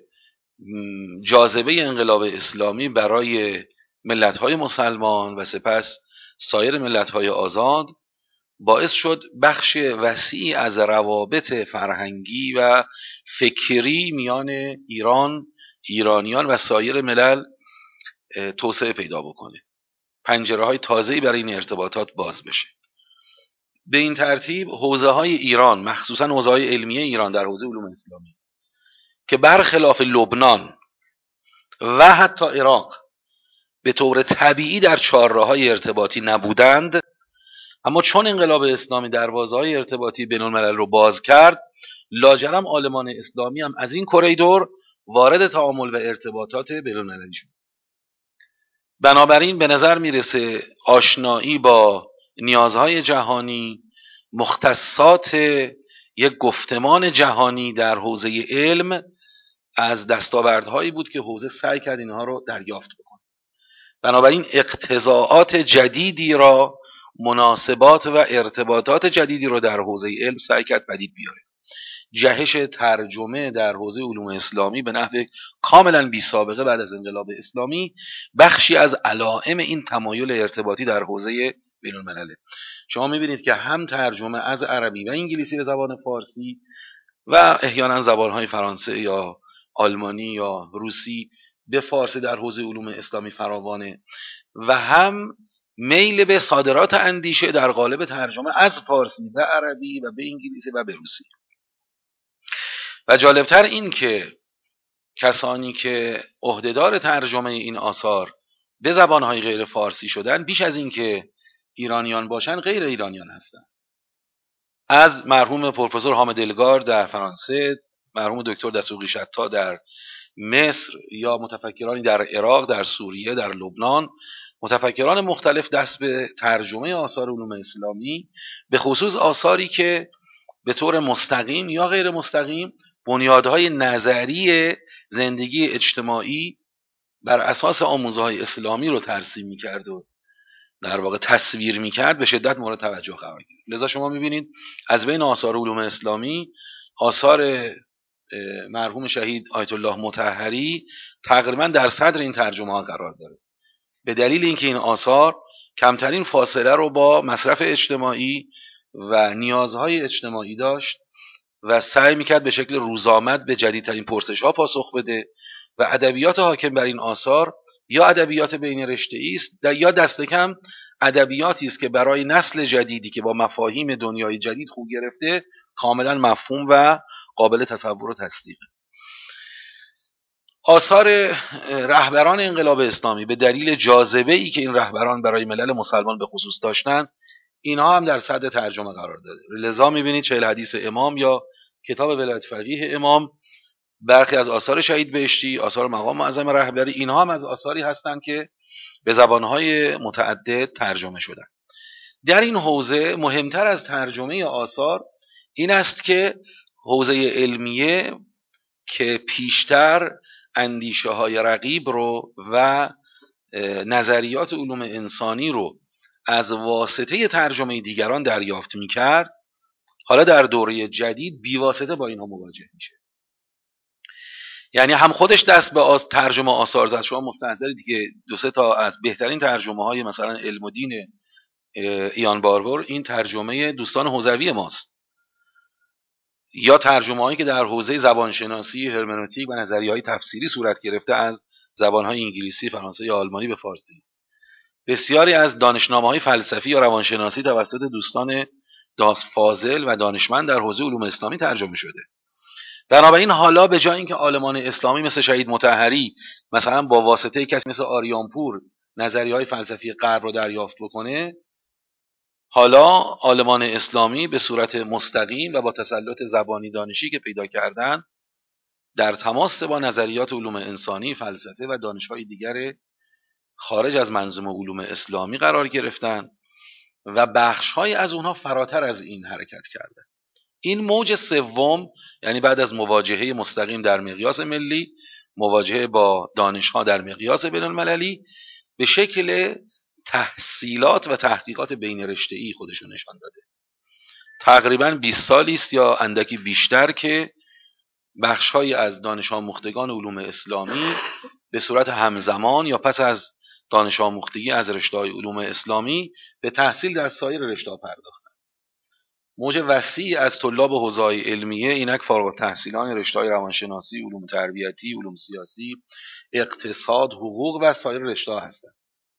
جاذبه انقلاب اسلامی برای ملت‌های مسلمان و سپس سایر ملت‌های آزاد باعث شد بخش وسیعی از روابط فرهنگی و فکری میان ایرانیان و سایر ملل توسعه پیدا بکنه، پنجره‌های تازه‌ای برای این ارتباطات باز بشه. به این ترتیب حوزه‌های ایران، مخصوصاً حوزه‌های علمیه ایران در حوزه علوم اسلامی که برخلاف لبنان و حتی عراق به طور طبیعی در چهارراه‌های ارتباطی نبودند، اما چون انقلاب اسلامی دروازه‌های ارتباطی بین‌الملل رو باز کرد، لاجرم عالمان اسلامی هم از این کریدور وارد تعامل و ارتباطات بین‌المللی شد. بنابراین به نظر میرسه آشنایی با نیازهای جهانی، مختصات یک گفتمان جهانی در حوزه علم از دستاوردهایی بود که حوزه سعی کرد اینها رو دریافت بکنه. بنابراین اقتضاعات جدیدی را، مناسبات و ارتباطات جدیدی رو در حوزه علم سعی کرد پدید بیاره. جهش ترجمه در حوزه علوم اسلامی به نحو کاملا بی سابقه بعد از انقلاب اسلامی بخشی از علائم این تمایل ارتباطی در حوزه بین الملله. شما میبینید که هم ترجمه از عربی و انگلیسی به زبان فارسی و احیانا زبانهای فرانسه یا آلمانی یا روسی به فارسی در حوزه علوم اسلامی فراوانه و هم میل به صادرات اندیشه در قالب ترجمه از فارسی و عربی و به انگلیسی و به روسی. و جالبتر این که کسانی که عهدهدار ترجمه این آثار به زبانهای غیر فارسی شدن، بیش از این که ایرانیان باشن غیر ایرانیان هستند. از مرحوم پروفسور حامد الگار در فرانسه، مرحوم دکتر دسوقی شتا در مصر یا متفکرانی در عراق، در سوریه، در لبنان، متفکران مختلف دست به ترجمه آثار علوم اسلامی، به خصوص آثاری که به طور مستقیم یا غیر مستقیم بنیادهای نظری زندگی اجتماعی بر اساس آموزه‌های اسلامی رو ترسیم می‌کرد و در واقع تصویر می‌کرد، به شدت مورد توجه قرار گرفت. لذا شما می‌بینید از بین آثار علوم اسلامی آثار مرحوم شهید آیت الله مطهری تقریبا در صدر این ترجمه ها قرار داره، به دلیل اینکه این آثار کمترین فاصله رو با مصرف اجتماعی و نیازهای اجتماعی داشت و سعی میکرد به شکل روزآمد به جدیدترین پرسش ها پاسخ بده و ادبیات حاکم بر این آثار یا ادبیات بین رشته‌ای است یا دست کم ادبیاتی است که برای نسل جدیدی که با مفاهیم دنیای جدید خو گرفته کاملا مفهوم و قابل تصور و تصدیق. آثار رهبران انقلاب اسلامی به دلیل جاذبه‌ای که این رهبران برای ملل مسلمان به خصوص داشتن، اینها هم در صدر ترجمه قرار داده. لذا می‌بینید 40 حدیث امام یا کتاب ولایت فقیه امام، برخی از آثار شهید بهشتی، آثار مقام معظم رهبری، اینها هم از آثاری هستند که به زبان‌های متعدد ترجمه شدند. در این حوزه مهمتر از ترجمه آثار این است که حوزه علمیه که پیشتر اندیشه های رقیب رو و نظریات علوم انسانی رو از واسطه ترجمه دیگران دریافت می کرد، حالا در دوره جدید بیواسطه با اینها مواجه میشه. یعنی هم خودش دست به ترجمه آثار زد. شما مستحضرید که 2-3 تا از بهترین ترجمه های مثلا علم و دین ایان باربور این ترجمه دوستان حوزوی ماست، یا ترجمه هایی که در حوزه زبانشناسی، هرمنوتیک و نظریه‌های تفسیری صورت گرفته از زبانهای انگلیسی، فرانسه یا آلمانی به فارسی. بسیاری از دانشنامه‌های فلسفی یا روانشناسی توسط دوستان فاضل و دانشمند در حوزه علوم اسلامی ترجمه شده. بنابراین حالا به جای اینکه عالمان اسلامی مثل شهید مطهری مثلا با واسطه کسی مثل آریانپور نظریه‌های فلسفی غرب رو دریافت بکنه، حالا عالمان اسلامی به صورت مستقیم و با تسلط زبانی دانشی که پیدا کردن در تماس با نظریات علوم انسانی، فلسفه و دانش‌های دیگر خارج از منظومه علوم اسلامی قرار گرفتن و بخش‌های از اونها فراتر از این حرکت کردن. این موج سوم، یعنی بعد از مواجهه مستقیم در مقیاس ملی، مواجهه با دانش‌ها در مقیاس بین‌المللی، به شکل تحصیلات و تحقیقات بین رشته‌ای خودشون نشان داده. تقریباً 20 سالی است یا اندکی بیشتر که بخش‌هایی از دانش آموختگان علوم اسلامی به صورت همزمان یا پس از دانش آموختگی از رشته‌های علوم اسلامی به تحصیل در سایر رشته‌ها پرداختند. موج وسیعی از طلاب حوزه‌های علمیه اینک فارغ التحصیلان رشته‌های روانشناسی، علوم تربیتی، علوم سیاسی، اقتصاد، حقوق و سایر رشته‌ها هستند.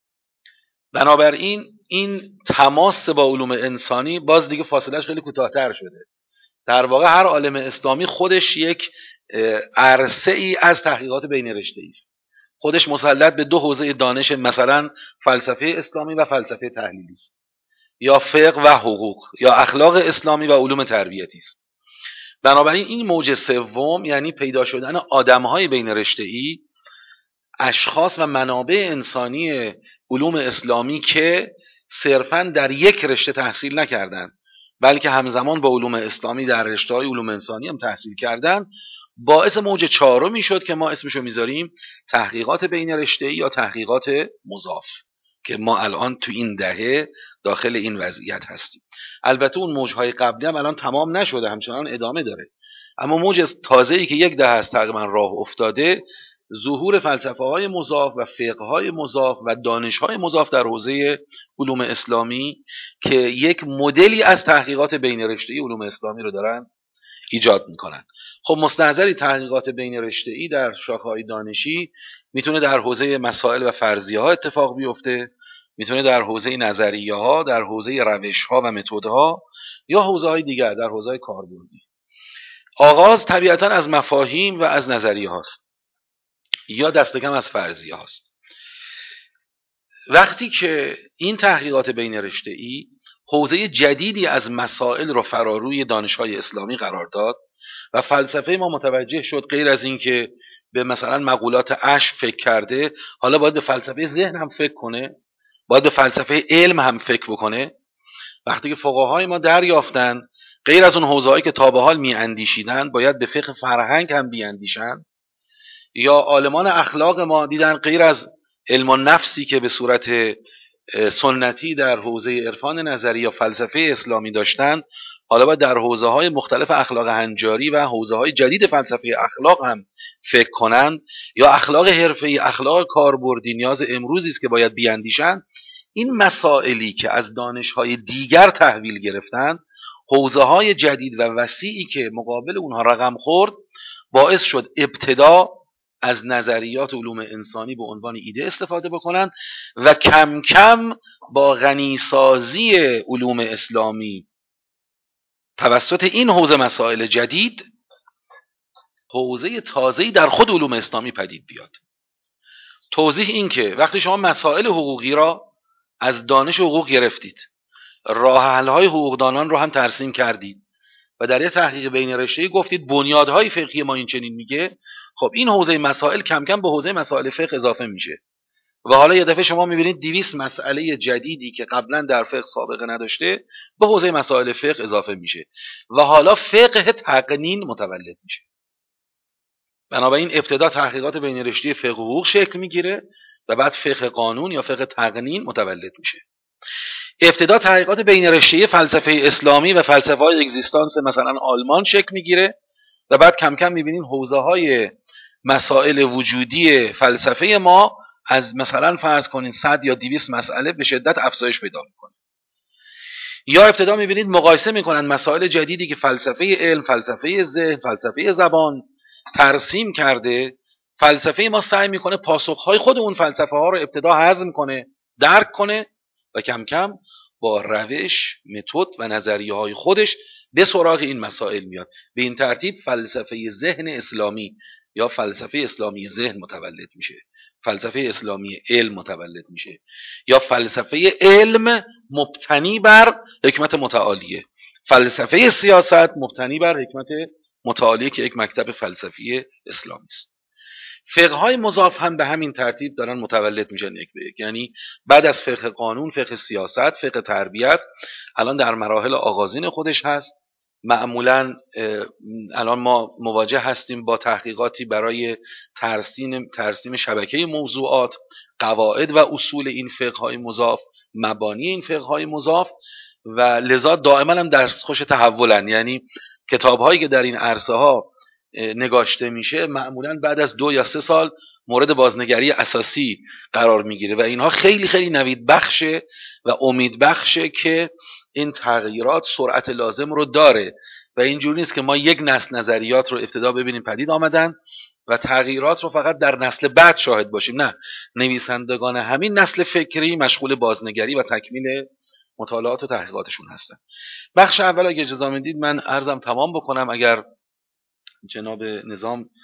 بنابراین این تماس با علوم انسانی باز دیگه فاصلهش خیلی کوتاه‌تر شده. در واقع هر عالم اسلامی خودش یک عرصه ای از تحقیقات بین رشته‌ای است. خودش مسلط به دو حوزه دانش، مثلا فلسفه اسلامی و فلسفه تحلیلی است، یا فقه و حقوق، یا اخلاق اسلامی و علوم تربیتی است. بنابراین این موج سوم یعنی پیدا شدن آدم‌های بین رشته‌ای، اشخاص و منابع انسانی علوم اسلامی که صرفاً در یک رشته تحصیل نکردند بلکه همزمان با علوم اسلامی در رشته‌های علوم انسانی هم تحصیل کردند، باعث موج چهارمی شد که ما اسمشو میذاریم تحقیقات بین رشته‌ای یا تحقیقات مضاف، که ما الان تو این دهه داخل این وضعیت هستیم. البته اون موجهای قبلی هم الان تمام نشده، همچنان ادامه داره، اما موج تازه‌ای که یک دهه است تقریبا راه افتاده، ظهور فلسفه های مضاف و فقه های مضاف و دانش های مضاف در حوزه علوم اسلامی که یک مدلی از تحقیقات بین رشته‌ای علوم اسلامی رو دارن ایجاد میکنن. خب مستحضری تحقیقات بین رشته‌ای در شاخه‌های دانشی میتونه در حوزه مسائل و فرضیه ها اتفاق بیفته، میتونه در حوزه نظریه ها، در حوزه روش ها و متدها، یا حوزه های دیگر در حوزه کاربردی. آغاز طبیعتا از مفاهیم و از نظریه هاست یا دست کم از فرضیه هاست. وقتی که این تحقیقات بین رشته‌ای حوزه جدیدی از مسائل رو فراروی دانش‌های اسلامی قرار داد و فلسفه ما متوجه شد غیر از این که به مثلا مقولات عشق فکر کرده، حالا باید به فلسفه ذهن هم فکر کنه، باید به فلسفه علم هم فکر بکنه. وقتی که فقهای ما دریافتن غیر از اون حوزه‌هایی که تا به حال می‌اندیشیدن باید به فقه فرهنگ هم بیاندیشن، یا عالمان اخلاق ما دیدن غیر از علم النفسی که به صورت سنتی در حوزه عرفان نظری یا فلسفه اسلامی داشتن، حالا باید در حوزه‌های مختلف اخلاق هنجاری و حوزه‌های جدید فلسفه اخلاق هم فکر کنند، یا اخلاق حرفه‌ای، اخلاق کاربردی نیاز امروزی است که باید بیاندیشن. این مسائلی که از دانش‌های دیگر تحویل گرفتن، حوزه‌های جدید و وسیعی که مقابل اونها رقم خورد، باعث شد ابتدا از نظریات علوم انسانی به عنوان ایده استفاده بکنن و کم کم با غنیسازی علوم اسلامی توسط این حوزه مسائل جدید، حوزه تازه‌ای در خود علوم اسلامی پدید بیاد. توضیح این که وقتی شما مسائل حقوقی را از دانش حقوق گرفتید، راه حل‌های حقوقدانان رو هم ترسیم کردید و در یه تحقیق بین رشته‌ای گفتید بنیادهای فقهی ما این چنین میگه، خب این حوزه مسائل کم کم به حوزه مسائل فقه اضافه میشه و حالا یه دفعه شما میبینید 200 مسئله جدیدی که قبلا در فقه سابقه نداشته به حوزه مسائل فقه اضافه میشه و حالا فقه تقنین متولد میشه. بنابراین ابتدا تحقیقات بین رشته فقه و حقوق شکل میگیره و بعد فقه قانون یا فقه تقنین متولد میشه. ابتدا تحقیقات بین رشته فلسفه اسلامی و فلسفه های اگزیستانس مثلا آلمان شکل میگیره و بعد کم کم میبینین حوزه های مسائل وجودی فلسفه ما از مثلا فرض کنین 100 یا 200 مسئله به شدت افزایش پیدا میکنه. یا ابتدا میبینید مقایسه میکنن مسائل جدیدی که فلسفه علم، فلسفه ذهن، فلسفه زبان ترسیم کرده، فلسفه ما سعی میکنه پاسخهای خود اون فلسفه ها رو ابتدا هضم کنه، درک کنه و کم کم با روش، متد و نظریه های خودش به سراغ این مسائل میاد. به این ترتیب فلسفه ذهن اسلامی یا فلسفه اسلامی ذهن متولد میشه، فلسفه اسلامی علم متولد میشه، یا فلسفه علم مبتنی بر حکمت متعالیه، فلسفه سیاست مبتنی بر حکمت متعالیه که یک مکتب فلسفی اسلامی است. فقه های مضاف هم به همین ترتیب دارن متولد میشن یک به یک، یعنی بعد از فقه قانون، فقه سیاست، فقه تربیت الان در مراحل آغازین خودش هست. معمولا الان ما مواجه هستیم با تحقیقاتی برای ترسیم شبکه موضوعات، قواعد و اصول این فقه های مضاف، مبانی این فقه های مضاف و لذا دائما هم دستخوش تحولن. یعنی کتاب هایی که در این عرصه ها نگاشته میشه معمولا بعد از 2 یا 3 سال مورد بازنگری اساسی قرار میگیره و اینها خیلی خیلی نوید بخشه و امید بخشه که این تغییرات سرعت لازم رو داره و اینجوری نیست که ما یک نسل نظریات رو ابتدا ببینیم پدید آمدن و تغییرات رو فقط در نسل بعد شاهد باشیم. نه، نویسندگان همین نسل فکری مشغول بازنگری و تکمیل مطالعات و تحقیقاتشون هستن. بخش اول اگه اجازه بدید من عرضم تمام بکنم، اگر جناب نظام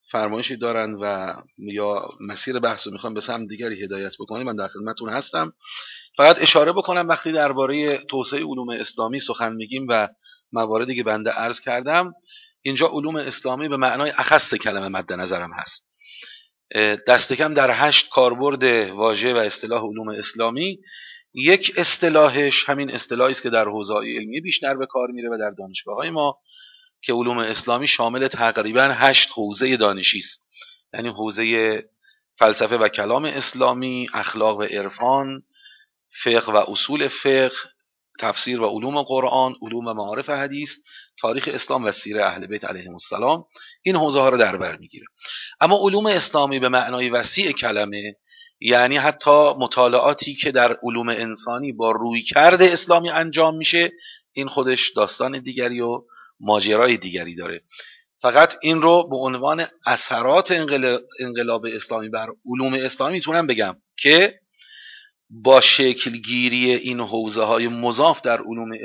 فرمایشی دارن و یا مسیر بحث رو میخوان به سمت دیگری هدایت بکنیم، من در خدمتتون هستم. فقط اشاره بکنم وقتی درباره توسعه علوم اسلامی سخن میگیم و مواردی که بنده عرض کردم، اینجا علوم اسلامی به معنای اخص کلمه مد نظرم هست. دست کم در 8 کاربرد واژه و اصطلاح علوم اسلامی، یک اصطلاحش همین اصطلاحی است که در حوزه‌های علمی بیشتر به کار میره و در دانشگاه‌های ما، که علوم اسلامی شامل تقریباً 8 حوزه دانشی است. یعنی حوزه فلسفه و کلام اسلامی، اخلاق و عرفان، فقه و اصول فقه، تفسیر و علوم قرآن، علوم و معارف حدیث، تاریخ اسلام و سیره اهل بیت علیهم السلام، این حوزه ها رو در بر میگیره. اما علوم اسلامی به معنای وسیع کلمه، یعنی حتی مطالعاتی که در علوم انسانی با رویکرد اسلامی انجام میشه، این خودش داستان دیگری و ماجرای دیگری داره. فقط این رو به عنوان اثرات انقلاب اسلامی بر علوم اسلامی میتونم بگم که با شکلگیری این حوزه های مضاف در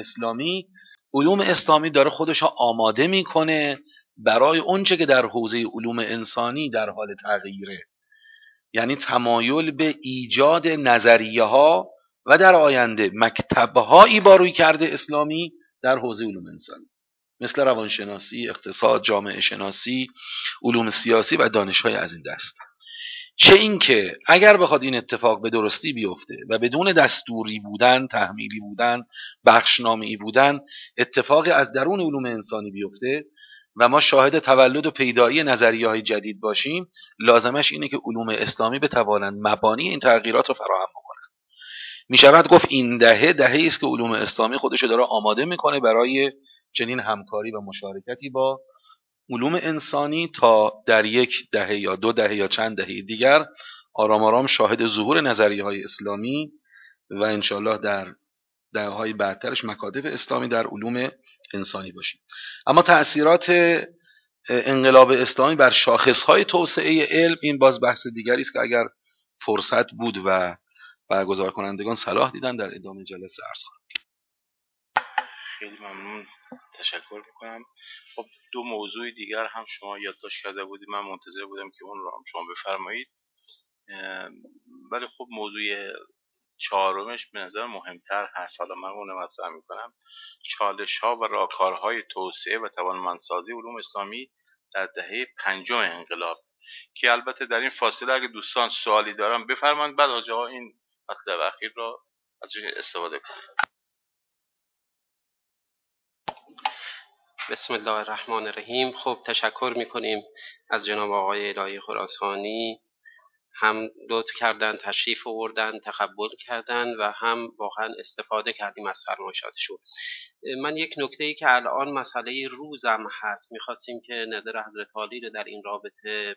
علوم اسلامی داره خودش ها آماده میکنه برای اونچه که در حوزه علوم انسانی در حال تغییره، یعنی تمایل به ایجاد نظریه ها و در آینده مکتب هایی با رویکرد اسلامی در حوزه علوم انسانی، مثل روانشناسی، اقتصاد، جامعه شناسی، علوم سیاسی و دانش‌های از این دست. چه اینکه اگر بخواد این اتفاق به درستی بیفته و بدون دستوری بودن، تحمیلی بودن، بخشنامه‌ای بودن، اتفاقی از درون علوم انسانی بیفته و ما شاهد تولد و پیدایی نظریه‌های جدید باشیم، لازمش اینه که علوم اسلامی بتوانند مبانی این تغییرات رو فراهم بکنند. میشود گفت این دهه‌ای است که علوم اسلامی خودش رو داره آماده میکنه برای چنین همکاری و مشارکتی با علوم انسانی، تا در 1 دهه یا 2 دهه یا چند دهه دیگر آرام آرام شاهد ظهور نظریه‌های اسلامی و انشالله در دهه‌های بعدترش مکاتب اسلامی در علوم انسانی باشیم. اما تأثیرات انقلاب اسلامی بر شاخص‌های توسعه علم، این باز بحث دیگری است که اگر فرصت بود و برگزار کنندگان صلاح دیدن در ادامه جلسه عرض خواهم. خیلی ممنون، تشکر میکنم. خب 2 موضوع دیگر هم شما یادداشت کرده بودید، من منتظر بودم که اون رو هم شما بفرمایید. ولی خب موضوع 4مش به نظر مهمتر هست. حالا من اون رو مطرح میکنم: چالش ها و راهکارهای توسعه و توانمندسازی علوم اسلامی در دهه 5 انقلاب، که البته در این فاصله اگه دوستان سوالی دارن بفرمایید، بعد آقا این مطلب اخیر رو ازش استفاده کنیم. بسم الله الرحمن الرحیم. خب تشکر میکنیم از جناب آقای الهی خراسانی، هم لطف کردن، تشریف آوردن، تقبل کردن و هم واقعا استفاده کردیم از فرمایشاتشون. من یک نکته‌ای که الان مسئله روزم هست میخواستیم که نظر حضرت عالی رو در این رابطه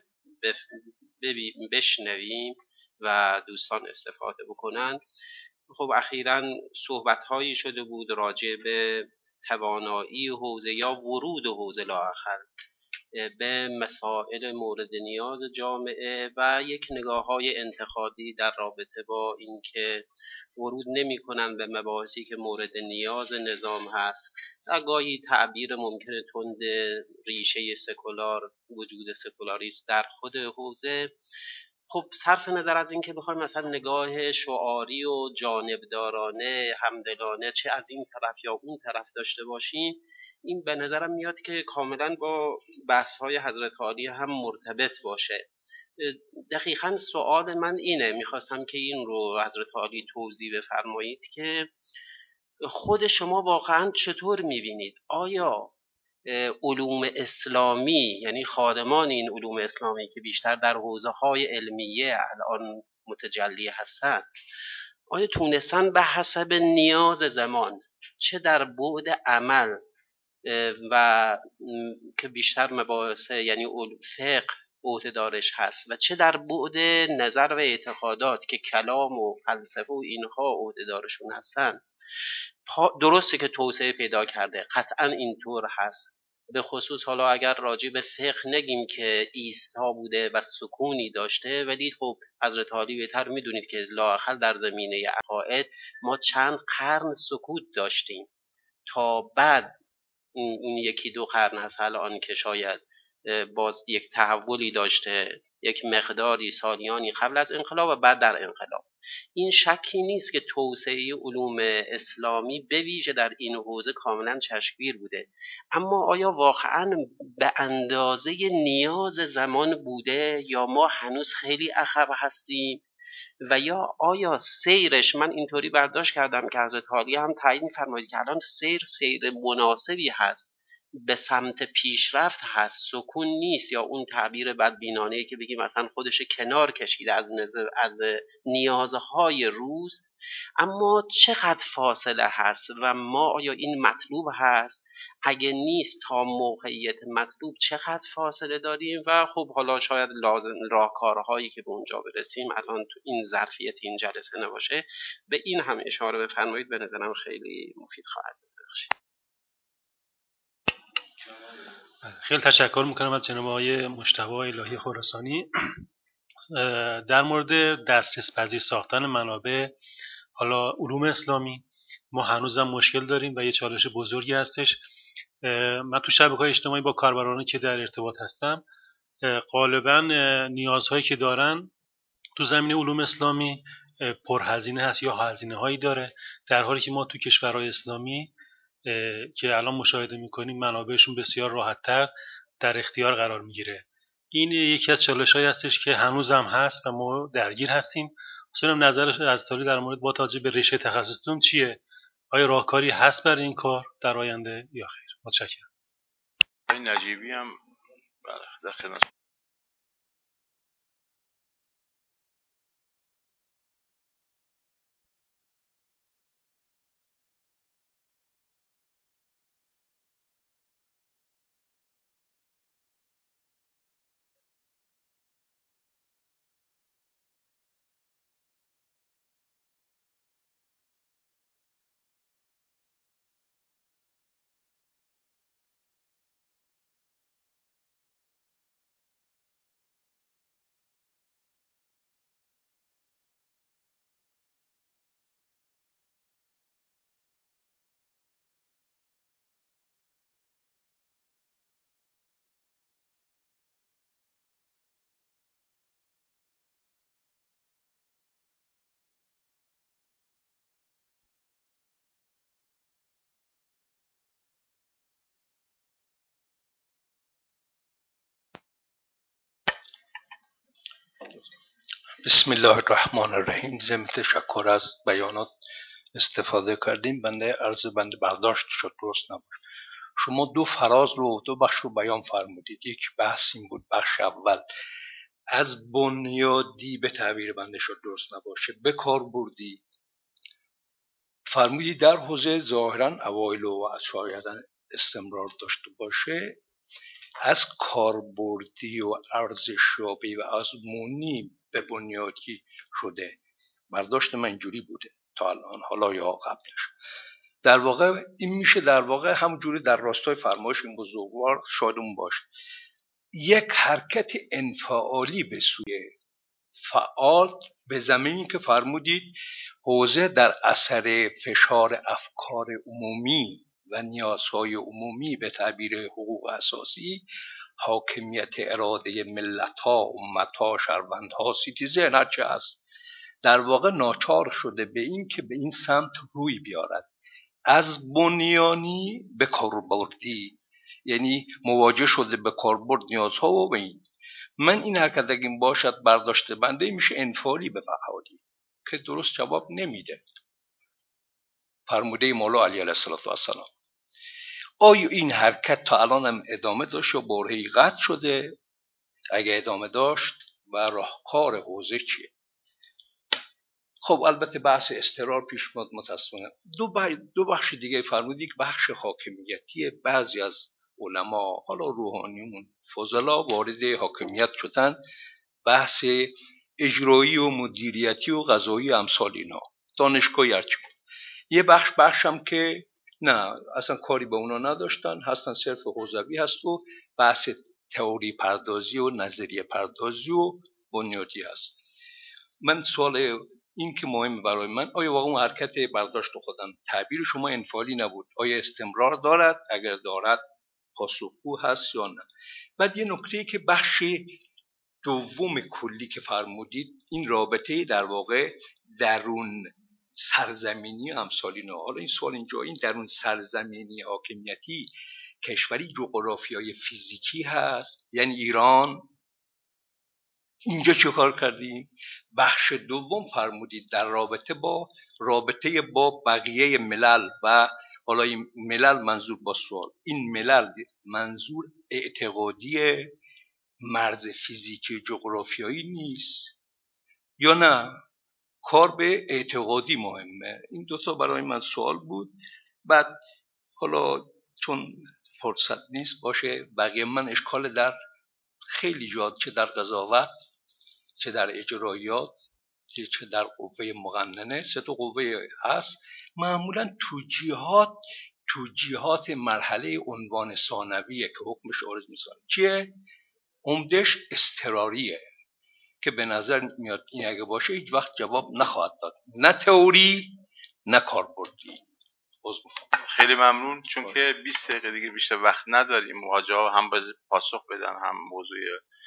بشنویم و دوستان استفاده بکنن. خب اخیراً صحبت‌هایی شده بود راجع به توانایی حوزه یا ورود حوزه لااقل به مسائل مورد نیاز جامعه و یک نگاه‌های انتقادی در رابطه با اینکه ورود نمی‌کنند به مباحثی که مورد نیاز نظام هست و گاهی تعبیر ممکن تند ریشه سکولار، وجود سکولاریست در خود حوزه. خب صرف نظر از اینکه بخوایم مثلا نگاه شعاری و جانبدارانه، همدلانه چه از این طرف یا اون طرف داشته باشیم، این به نظرم میاد که کاملا با بحث‌های حضرت عالی هم مرتبط باشه. دقیقاً سوال من اینه، میخواستم که این رو حضرت عالی توضیح بفرمایید که خود شما واقعاً چطور میبینید؟ آیا علوم اسلامی، یعنی خادمان این علوم اسلامی که بیشتر در حوزه‌های علمیه الان متجلی هستند، آیا تونستن به حسب نیاز زمان، چه در بعد عمل و که بیشتر مباحث یعنی فقه عهده‌دارش هست و چه در بعد نظر و اعتقادات که کلام و فلسفه و اینها عهده‌دارشون هستن، درسته که توسعه پیدا کرده، قطعا اینطور هست. به خصوص حالا اگر راجع به فقه نگیم که ایستا بوده و سکونی داشته، ولی خب حضرت عالی بهتر میدونید که لااقل در زمینه عقاید ما چند قرن سکوت داشتیم تا بعد این 1-2 قرن هست الان که شاید باز یک تحولی داشته، یک مقداری سالیانی قبل از انقلاب و بعد در انقلاب. این شکی نیست که توسعه علوم اسلامی به ویژه در این حوزه کاملا چشمگیر بوده، اما آیا واقعا به اندازه نیاز زمان بوده یا ما هنوز خیلی عقب هستیم؟ و یا آیا سیرش، من اینطوری برداشت کردم که حضرت عالی هم تایید می‌فرمایید که الان سیر مناسبی هست، به سمت پیشرفت هست، سکون نیست، یا اون تعبیر بدبینانه‌ای که بگیم مثلا خودش کنار کشیده از نیازهای روز. اما چقدر فاصله هست و ما آیا این مطلوب هست؟ اگه نیست تا موقعیت مطلوب چقدر فاصله داریم؟ و خب حالا شاید لازم راهکارهایی که به اونجا برسیم الان تو این ظرفیت این جلسه نباشه، به این هم اشاره بفرمایید، به نظرم خیلی مفید خواهد بود. خیلی تشکر میکنم از جناب آقای مجتبی الهی خراسانی. در مورد دسترس پذیر ساختن منابع حالا علوم اسلامی ما هنوزم مشکل داریم و یه چالش بزرگی هستش. من تو شبکه‌های اجتماعی با کاربرانی که در ارتباط هستم غالبا نیازهایی که دارن تو زمینه علوم اسلامی پرهزینه هست یا هزینه هایی داره، در حالی که ما تو کشورهای اسلامی که الان مشاهده میکنیم منابعشون بسیار راحت‌تر در اختیار قرار میگیره. این یکی از چالش‌هایی هستش که هنوز هم هست و ما درگیر هستیم. حسین نظرش از تالی در مورد با توجه به رشته تخصصتون چیه؟ آیا راهکاری هست برای این کار در آینده یا خیر؟ متشکرم. این نجیبی هم در خدمت. بسم الله الرحمن الرحیم. ضمن تشکر از بیانات استفاده کردیم. بنده برداشت شد درست نباشه. شما دو فراز رو دو بخش رو بیان فرمودید. یک بحث این بود، بخش اول از بنیادی به تعبیر بنده شد درست نباشه به کار بردی فرمودید در حوزه ظاهرا اوایل و شاید استمرار داشته باشه، از کاربردی و ارزشیابی و آزمونی به بنیادی شده. برداشت من اینجوری بوده تا الان، حالا یا قبلش. در واقع این میشه در واقع همونجوری در راستای فرمایش این بزرگوار شادمون باشه، یک حرکت انفعالی به سوی فعال به زمینی که فرمودید حوزه در اثر فشار افکار عمومی و نیازهای عمومی به تعبیر حقوق اساسی، حاکمیت اراده ملت‌ها، امت‌ها، شهروندها، سیتیزن هرچه هست، در واقع ناچار شده به این که به این سمت روی بیارد، از بنیانی به کاربردی، یعنی مواجه شده به کاربرد نیازها و به این. من این حرکت اگه این باشد برداشته بنده میشه انفعالی به فعالی که درست جواب نمیده. فرموده مولا علی علیه السلام. آیا این حرکت تا الان هم ادامه داشت یا برهه‌ای قطع شده؟ اگه ادامه داشت و راهکار حوزه چیه؟ خب البته بحث استقرار پیش میاد متاسفانه. دو بخش دیگه فرمودید، بخش حاکمیتی. بعضی از علما، حالا روحانیون، فضلا وارد حاکمیت شدن، بحث اجرایی و مدیریتی و قضایی امثال اینا، دانشگاهی هرچی. یه بخشم که نه اصلا کاری به اونا نداشتن، هستن صرف حوزوی هست و بحث تئوری پردازی و نظریه پردازی و بنیادی هست. من سوال این که مهم برای من، آیا واقعا اون حرکت برداشت خودم تعبیر شما انفعالی نبود؟ آیا استمرار دارد؟ اگر دارد پاسخگو هست یا نه. بعد یه نکته که بخش دوم کلی که فرمودید، این رابطه در واقع درون سرزمینی امثال اینا. حالا این سوال اینجا، این درون سرزمینی حاکمیتی کشوری جغرافیای فیزیکی هست، یعنی ایران. اینجا چه کار کردیم؟ بخش دوم فرمودید در رابطه با بقیه ملل، و حالا این ملل منظور با سوال، این ملل منظور اعتقادی مرز فیزیکی جغرافیایی نیست یا نه؟ کار به اعتقادی مهمه. این دوتا برای من سوال بود. بعد حالا چون فرصت نیست باشه، بقیه من اشکال در خیلی جاد، چه در قضاوت، چه در اجرایات، چه در قوه مقننه، 3 قوه هست معمولا توجیهات مرحله عنوان ثانویه که حکمش عارض میسازه. چیه؟ عمدش اضطراریه که به نظر میاد این اگه باشه هیچ وقت جواب نخواهد داد، نه تئوری نه کاربردی. خیلی ممنون. چون که 20 دقیقه دیگه بیشتر وقت نداریم، مهاجرها هم باید پاسخ بدن، هم موضوع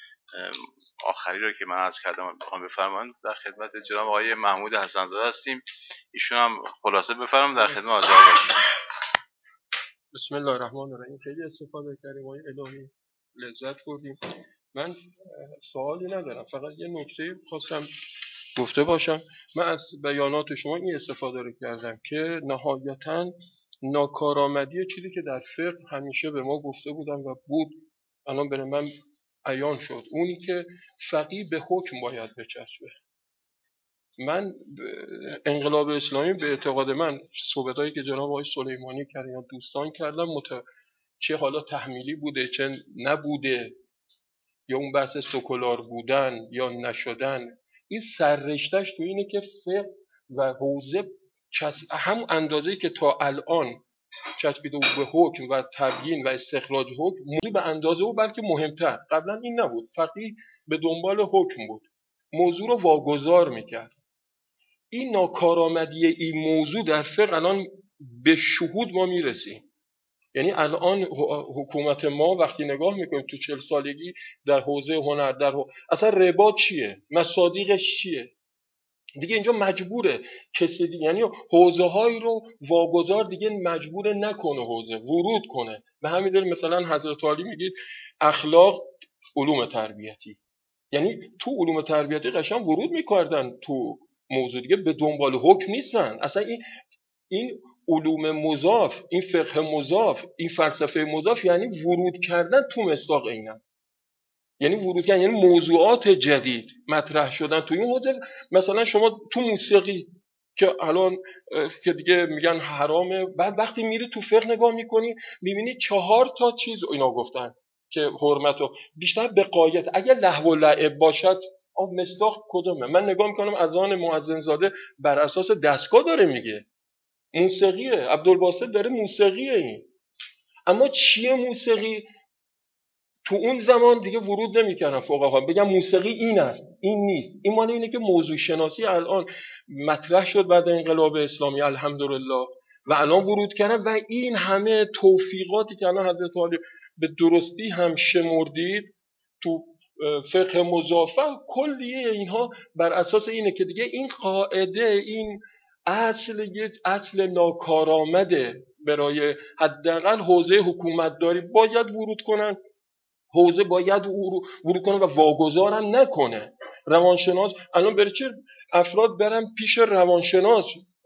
آخری رو که من عرض کردم میخوام بفرمایید. در خدمت جناب آقای محمود حسن‌زاده هستیم، ایشون هم خلاصه بفرمایید در خدمت حاضر باشیم. بسم الله الرحمن الرحیم. خیلی استفاده کردیم آقای الهی، لذت بردیم. من سوالی ندارم، فقط یه نکته خواستم گفته باشم. من از بیانات شما این استفاده رو کردم که نهایتاً ناکارآمدی چیزی که در فقه همیشه به ما گفته بودن و بود، الان برای من عیان شد، اونی که فقیه به حکم باید بچسبه. من انقلاب اسلامی به اعتقاد من، صحبتایی که جناب آقای سلیمانی کردن یا دوستان کردن، چه حالا تحمیلی بوده چه نبوده، یا اون بحث سکولار بودن یا نشدن، این سررشتهش تو اینه که فقه و حوزه هم اندازه‌ای که تا الان چسبیده به حکم و تبیین و استخراج حکم، موضوع به اندازه و بلکه مهمتر. قبلا این نبود، فقیه به دنبال حکم بود، موضوع رو واگذار میکرد. این ناکارآمدی این موضوع در فقه الان به شهود ما میرسیم. یعنی الان حکومت ما وقتی نگاه میکنیم تو 40 سالگی در حوزه هنر، اصلا ربا چیه؟ مصادیقش چیه؟ دیگه اینجا مجبوره کسی دیگه، یعنی حوزه هایی رو واگذار دیگه مجبور نکنه حوزه ورود کنه. به همین دلیل مثلا حضرت علی میگید اخلاق علوم تربیتی، یعنی تو علوم تربیتی قشنگ ورود میکردن تو موضوع، دیگه به دنبال حکم نیستن. اصلا این علوم مضاف، این فقه مضاف، این فلسفه مضاف، یعنی ورود کردن تو مصداق اینن، یعنی ورود کردن، یعنی موضوعات جدید مطرح شدن تو این حوزه. مثلا شما تو موسیقی که الان که دیگه میگن حرامه، بعد وقتی میری تو فقه نگاه میکنی میبینی 4 تا چیز اینا گفتن که حرمتو بیشتر به قایت اگر لهو و لعب باشد مصداق کدومه؟ من نگاه میکنم اذان مؤذن زاده بر اساس دستگاه داره میگه، موسیقیه، عبدالباسط داره موسیقیه این. اما چیه موسیقی؟ تو اون زمان دیگه ورود نمی‌کردن فقها بگم موسیقی این است این نیست. این معنی اینه که موضوع شناسی الان مطرح شد بعد انقلاب اسلامی الحمدلله و الان ورود کردن، و این همه توفیقاتی که الان حضرت علی به درستی هم شمردید تو فقه مضافه، کلیه اینها بر اساس اینه که دیگه این قاعده، این اصل ناکارآمده برای حداقل حوزه حکومتداری باید ورود کنن، حوزه باید ورود کنه و واگذارم نکنه. روانشناس الان برای چه افراد برن پیش روانشناس؟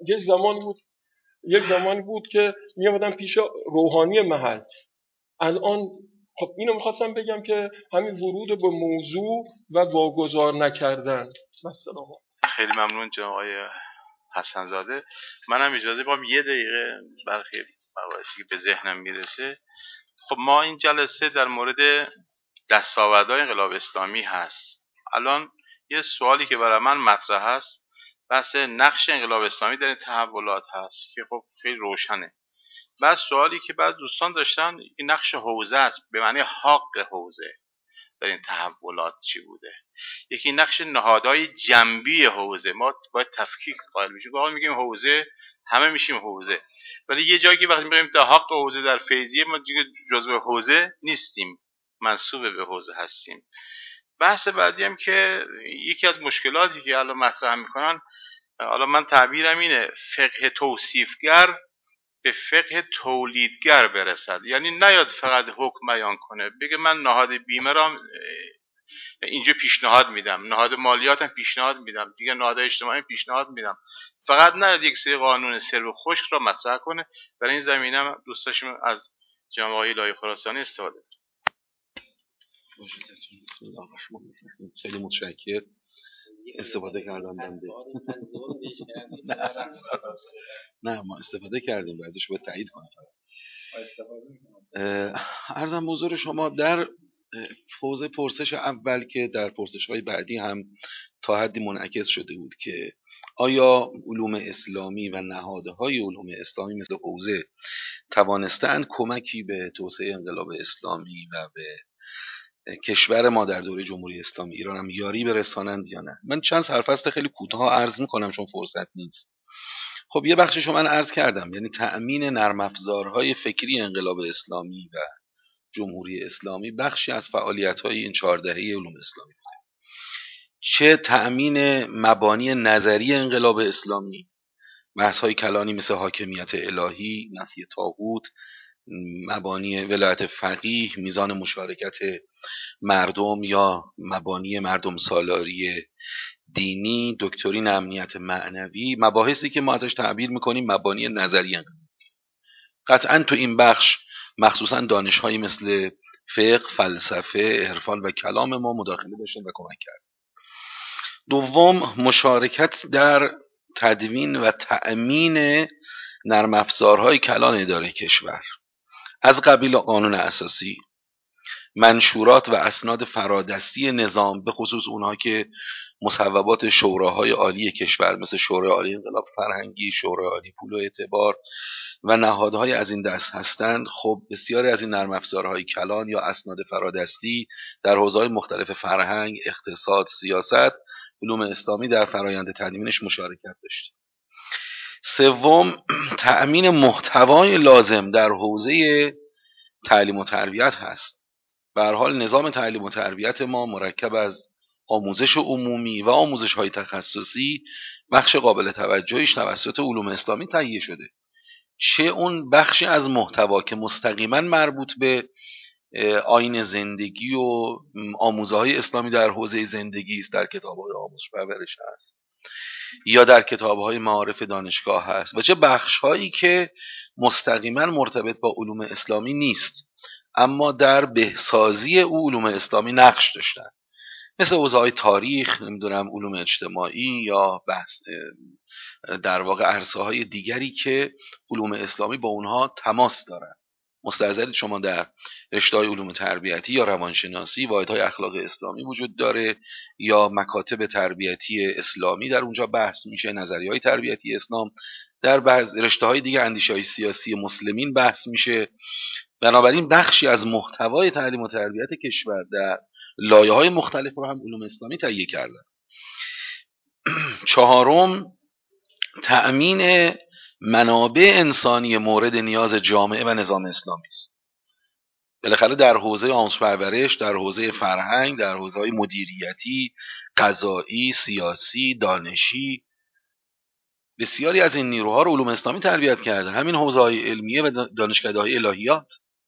یک زمانی بود که میامدن پیش روحانی محل. الان خب اینو میخواستم بگم که همین ورود به موضوع و واگذار نکردن. مثلا خیلی ممنون جناب آقای حسن‌زاده. منم اجازه بدم 1 دقیقه برخی مباحثی که به ذهنم میرسه. خب ما این جلسه در مورد دستاوردهای انقلاب اسلامی هست. الان یه سوالی که برای من مطرح هست بحث نقش انقلاب اسلامی در این تحولات هست که خب خیلی روشنه. بعد سوالی که بعض دوستان داشتن این نقش حوزه است، به معنی حق حوزه در این تحولات چی بوده. یکی نقش نهادهای جنبی حوزه، ما باید تفکیک قائل بشیم. واقعا میگیم حوزه همه میشیم حوزه. ولی یه جایی که وقتی میگیم تا حق حوزه در فیضیه، ما دیگه جزء حوزه نیستیم، منسوب به حوزه هستیم. بحث بعدی هم که یکی از مشکلاتی که الان مطرح میکنن، حالا من تعبیرم اینه، فقه توصیفگر به فقه تولیدگر برسد. یعنی نیاد فقط حکم بیان کنه، بگه من نهاد بیمه را اینجا پیشنهاد میدم، نهاد مالیاتم پیشنهاد میدم، دیگه نهاد اجتماعی پیشنهاد میدم. فقط نیاد یک سری قانون سر و خشک را مطرح کنه. در این زمینه هم دوست داشتم از جناب آقای الهی خراسانی استفاده کنم. بسم الله الرحمن الرحیم. خیلی متشکرم، استفاده کردم بنده. نه ما استفاده کردیم، بعدش باید تایید کنم. عرضم حضور شما در حوزه پرسش اول که در پرسش‌های بعدی هم تا حدی منعکس شده بود که آیا علوم اسلامی و نهادهای علوم اسلامی مثل حوزه توانستند کمکی به توسعه انقلاب اسلامی و به کشور ما در دوره جمهوری اسلامی ایران هم یاری برسانند یا نه. من چند سرفصل خیلی کوتاه عرض میکنم چون فرصت نیست. خب یه بخشش من عرض کردم، یعنی تأمین نرم افزارهای فکری انقلاب اسلامی و جمهوری اسلامی بخشی از فعالیت‌های این 14 دهه علوم اسلامی بوده. چه تأمین مبانی نظری انقلاب اسلامی، بحث‌های کلانی مثل حاکمیت الهی، نفی طاغوت، مبانی ولایت فقیه، میزان مشارکت مردم یا مبانی مردم سالاری دینی، دکترین امنیت معنوی، مباحثی که ما ازش تعبیر میکنیم مبانی نظری انقلابی. قطعا تو این بخش مخصوصا دانش‌هایی مثل فقه، فلسفه، عرفان و کلام ما مداخله داشتن و کمک کرد. دوم، مشارکت در تدوین و تأمین نرم افزارهای کلان اداره کشور از قبیل قانون اساسی، منشورات و اسناد فرادستی نظام، به خصوص اونها که مصوبات شوراهای عالی کشور مثل شورای عالی انقلاب فرهنگی، شورای عالی پول و اعتبار و نهادهای از این دست هستند. خب بسیاری از این نرم افزارهای کلان یا اسناد فرادستی در حوزه‌های مختلف فرهنگ، اقتصاد، سیاست، علوم اسلامی در فرایند تدوینش مشارکت داشت. سوم، تأمین محتوای لازم در حوزه تعلیم و تربیت هست. به هر حال نظام تعلیم و تربیت ما مرکب از آموزش عمومی و آموزش‌های تخصصی، بخش قابل توجهیش توسط علوم اسلامی تهیه شده. چه اون بخشی از محتوا که مستقیما مربوط به آیین زندگی و آموزه‌های اسلامی در حوزه زندگی است، در کتاب‌های آموزش پرورش هست یا در کتاب‌های معارف دانشگاه هست، و چه بخش‌هایی که مستقیما مرتبط با علوم اسلامی نیست اما در بهسازی او علوم اسلامی نقش داشتن، مثل حوزه‌های تاریخ، نمیدونم علوم اجتماعی یا بحث در واقع عرصه‌های دیگری که علوم اسلامی با اونها تماس دارن. مستحضرید شما در رشته‌های علوم تربیتی یا روانشناسی واحدهای اخلاق اسلامی وجود داره یا مکاتب تربیتی اسلامی در اونجا بحث میشه، نظریه‌های تربیتی اسلام در بعض رشته‌های دیگه اندیشه‌های سیاسی مسلمین بحث میشه. بنابراین بخشی از محتوای تعلیم و تربیت کشور در لایه‌های مختلف رو هم علوم اسلامی تهیه کردن. چهارم، تأمین منابع انسانی مورد نیاز جامعه و نظام اسلامی است. بالاخره در حوزه آموزش پرورش، در حوزه فرهنگ، در حوزه‌های مدیریتی، قضایی، سیاسی، دانشی، بسیاری از این نیروها رو علوم اسلامی تربیت کردن. همین حوزه‌های علمیه و دانشکده‌های الهیات،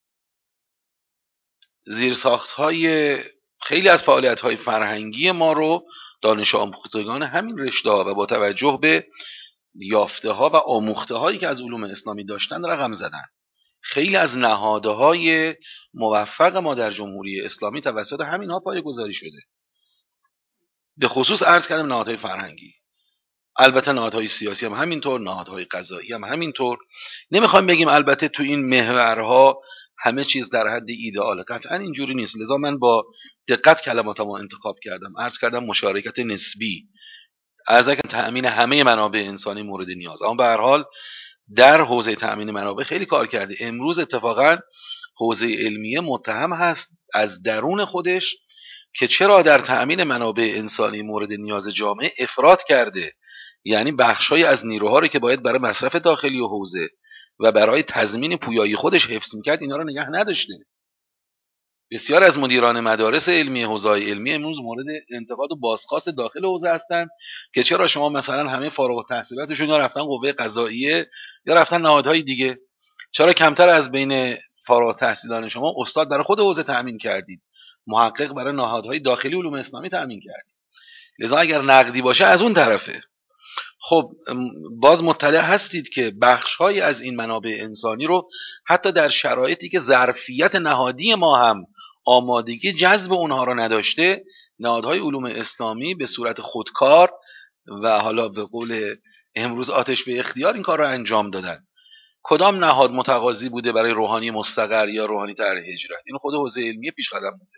زیرساخت‌های خیلی از فعالیت‌های فرهنگی ما رو دانش آموختگان همین رشته‌ها و با توجه به یافته‌ها و آموخته‌هایی که از علوم اسلامی داشتن رقم زدن. خیلی از نهادهای موفق ما در جمهوری اسلامی توسط همین‌ها پایه‌گذاری شده. به خصوص عرض کردم نهادهای فرهنگی، البته نهادهای سیاسی هم همینطور، نهادهای قضایی هم همینطور. نمیخوایم بگیم البته تو این محورها همه چیز در حد ایدئاله، قطعا اینجوری نیست. لذا من با دقت کلماتمو انتخاب کردم، عرض کردم مشارکت نسبی، از تأمین همه منابع انسانی مورد نیاز. اما به هر حال در حوزه تأمین منابع خیلی کار کرده. امروز اتفاقا حوزه علمیه متهم هست از درون خودش که چرا در تأمین منابع انسانی مورد نیاز جامعه افراط کرده، یعنی بخش‌هایی از نیروها رو که باید برای مصرف داخلی و حوزه و برای تضمین پویایی خودش حفظ می‌کرد اینا رو نگه نداشته. بسیار از مدیران مدارس علمی حوزه‌های علمی امروز مورد انتقاد و بازخواست داخل حوزه هستند که چرا شما مثلا همه فارغ التحصیلاتشون یا رفتن قوه قضاییه یا رفتن نهادهای دیگه، چرا کمتر از بین فارغ التحصیلان شما استاد برای خود حوزه تأمین کردید، محقق برای نهادهای داخلی علوم اسلامی تأمین کردید؟ لذا اگر نقدی باشه از اون طرفه. خب باز مطلع هستید که بخش‌هایی از این منابع انسانی رو حتی در شرایطی که ظرفیت نهادی ما هم آمادگی جذب اونها رو نداشته، نهادهای علوم اسلامی به صورت خودکار و حالا به قول امروز آتش به اختیار این کار رو انجام دادن. کدام نهاد متقاضی بوده برای روحانی مستقر یا روحانی طرح هجرت؟ این خود حوزه علمی پیش قدم بوده.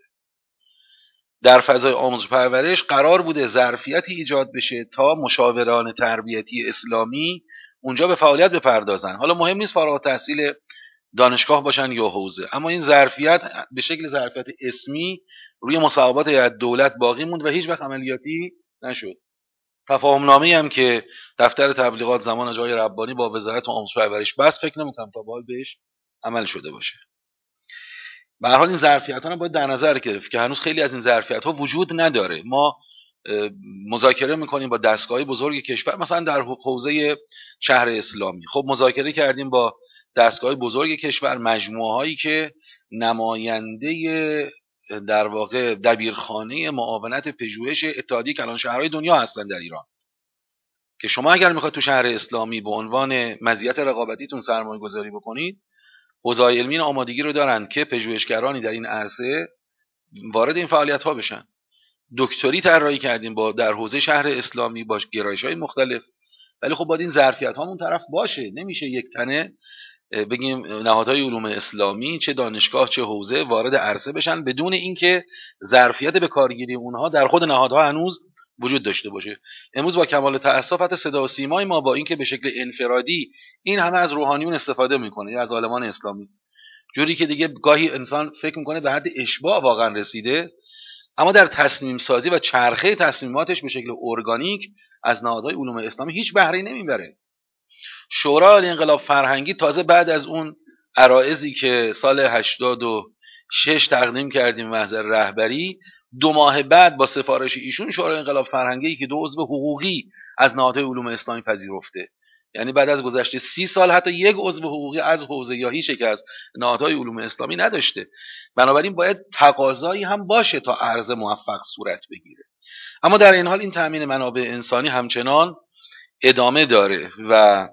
در فضای آموزش پرورش قرار بوده ظرفیتی ایجاد بشه تا مشاوران تربیتی اسلامی اونجا به فعالیت بپردازن. حالا مهم نیست فارغ التحصیل دانشگاه باشن یا حوزه، اما این ظرفیت به شکل ظرفیت اسمی روی مصوبات هیئت دولت باقی موند و هیچ وقت عملیاتی نشد. تفاهم نامه‌ای هم که دفتر تبلیغات زمان آقای ربانی با وزارت آموزش پرورش بس فکر نمی‌کنم تا به حال بهش عمل شده باشه. به هر حال این ظرفیت‌ها رو باید در نظر گرفت که هنوز خیلی از این ظرفیت‌ها وجود نداره. ما مذاکره می‌کنیم با دستگاه‌های بزرگ کشور، مثلا در حوزه شهر اسلامی خب مذاکره کردیم با دستگاه بزرگ کشور، مجموعه‌هایی که نماینده در واقع دبیرخانه معاونت پژوهش اتحادیه کلان شهرهای دنیا هستن در ایران، که شما اگر میخواید تو شهر اسلامی به عنوان مزیت رقابتیتون سرمایه گذاری بکنید، حوزه‌های علمی آمادگی رو دارن که پژوهشگرانی در این عرصه وارد این فعالیت ها بشن. دکتری طراحی کردیم با در حوزه شهر اسلامی با گرایش‌های مختلف، ولی خب باید این ظرفیت ها اون طرف باشه. نمیشه یک تنه بگیم نهادهای علوم اسلامی چه دانشگاه چه حوزه وارد عرصه بشن بدون اینکه ظرفیت به کارگیری اونها در خود نهادها هنوز وجود داشته باشه. امروز با کمال تأسف حتی صدا و سیمای ما با اینکه به شکل انفرادی این همه از روحانیون استفاده میکنه یا از عالمان اسلامی، جوری که دیگه گاهی انسان فکر میکنه به حد اشباع واقعا رسیده، اما در تصمیم سازی و چرخه تصمیماتش به شکل ارگانیک از نهادهای علوم اسلامی هیچ بهره‌ای نمیبره. شورای انقلاب فرهنگی تازه بعد از اون عرائضی که سال 86 تقدیم کردیم محضر رهبری، 2 ماه بعد با سفارش ایشون شورای انقلاب فرهنگی که 2 عضو حقوقی از نهادهای علوم اسلامی پذیرفته، یعنی بعد از گذشته 30 سال حتی یک عضو حقوقی از حوزه یا هیچ یک از نهادهای علوم اسلامی نداشته. بنابراین باید تقاضایی هم باشه تا عرضه موفق صورت بگیره. اما در این حال این تامین منابع انسانی همچنان ادامه داره و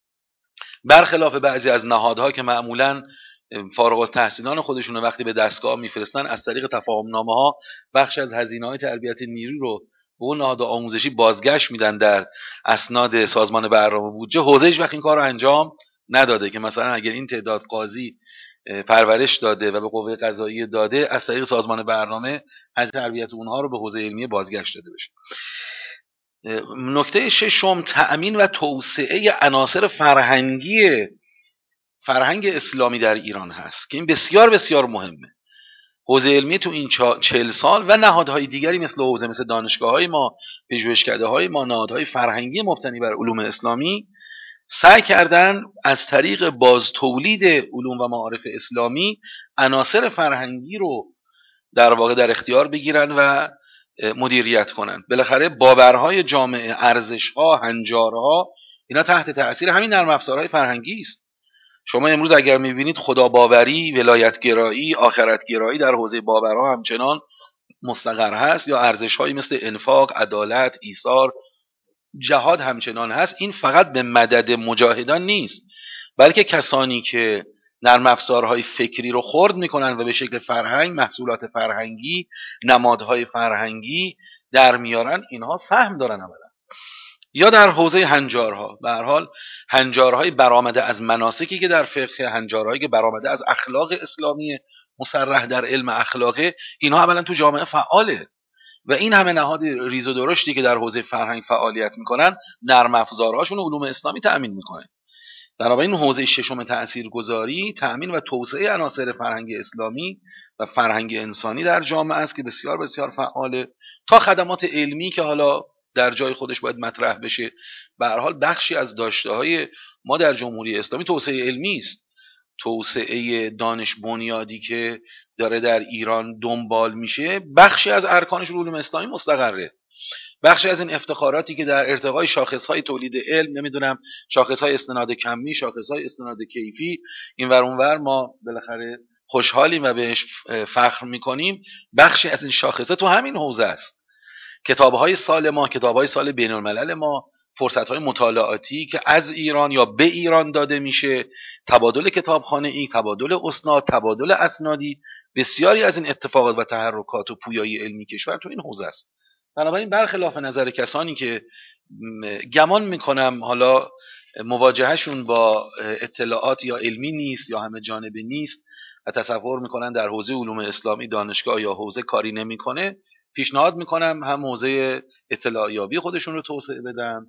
برخلاف بعضی از نهادها که معمولاً فارغ التحصیلان خودشون وقتی به دستگاه میفرستن از طریق تفاهم‌نامه‌ها بخش از هزینه‌های تربیت نیرو رو به اون نهاد آموزشی بازگشت میدن در اسناد سازمان برنامه بودجه، حوزه هیچ وقت این کار رو انجام نداده که مثلا اگر این تعداد قاضی پرورش داده و به قوه قضاییه داده از طریق سازمان برنامه هزینه تربیت اونها رو به حوزه علمی بازگشت داده بشه. نکته ششم تأمین و توسعه عناصر فرهنگ اسلامی در ایران هست که این بسیار بسیار مهمه. حوزه علمی تو این 40 سال و نهادهای دیگری مثل حوزه مثل دانشگاه‌های ما، پژوهشکده‌های ما، نهادهای فرهنگی مبتنی بر علوم اسلامی سعی کردن از طریق باز تولید علوم و معارف اسلامی عناصر فرهنگی رو در واقع در اختیار بگیرن و مدیریت کنن. بالاخره باورهای جامعه، ارزش‌ها، هنجارها اینا تحت تأثیر همین نرم افزارهای فرهنگی است. شما امروز اگر می‌بینید خداباوری، ولایتگرایی، آخرتگرایی در حوزه باورها همچنان مستقر هست یا ارزش‌هایی مثل انفاق، عدالت، ایثار، جهاد همچنان هست، این فقط به مدد مجاهدان نیست، بلکه کسانی که نرم افزارهای فکری رو خرد میکنن و به شکل فرهنگ، محصولات فرهنگی، نمادهای فرهنگی در میارن، اینها سهم دارن عملا. یا در حوزه هنجارها، به هر حال هنجارهای برآمده از مناسکی که در فقه، هنجارهایی که برآمده از اخلاق اسلامی مصرح در علم اخلاقه، اینها عملا تو جامعه فعاله و این همه نهاد ریز و درشتی که در حوزه فرهنگ فعالیت میکنن نرم افزارهاشون علوم اسلامی تأمین میکنه. بنابراین حوزه ششم تاثیرگذاری تأمین و توسعه عناصر فرهنگ اسلامی و فرهنگ انسانی در جامعه است که بسیار بسیار فعاله، تا خدمات علمی که حالا در جای خودش باید مطرح بشه. به هر حال بخشی از داشته‌های ما در جمهوری اسلامی توسعه علمی است، توسعه دانش بنیادی که داره در ایران دنبال میشه، بخشی از ارکانش رو علوم اسلامی مستقره. بخشی از این افتخاراتی که در ارتقای شاخصهای تولید علم، نمیدونم شاخصهای استناد کمی، شاخصهای استناد کیفی، اینور اونور، ما بالاخره خوشحالیم و بهش فخر میکنیم. بخشی از این شاخصه تو همین حوزه است. کتاب‌های سال ما، کتاب‌های سال بین الملل ما، فرصت‌های مطالعاتی که از ایران یا به ایران داده میشه، تبادل کتابخانه‌ای، تبادل اسناد، تبادل اسنادی، بسیاری از این اتفاقات و تحرکات و پویایی علمی کشور تو این حوزه است. بنابراین برخلاف نظر کسانی که گمان میکنم حالا مواجهشون با اطلاعات یا علمی نیست یا همه جانبه نیست و تصور میکنن در حوزه علوم اسلامی دانشگاه یا حوزه کاری نمیکنه، پیشنهاد میکنم هم حوزه اطلاع یابی خودشون رو توسعه بدن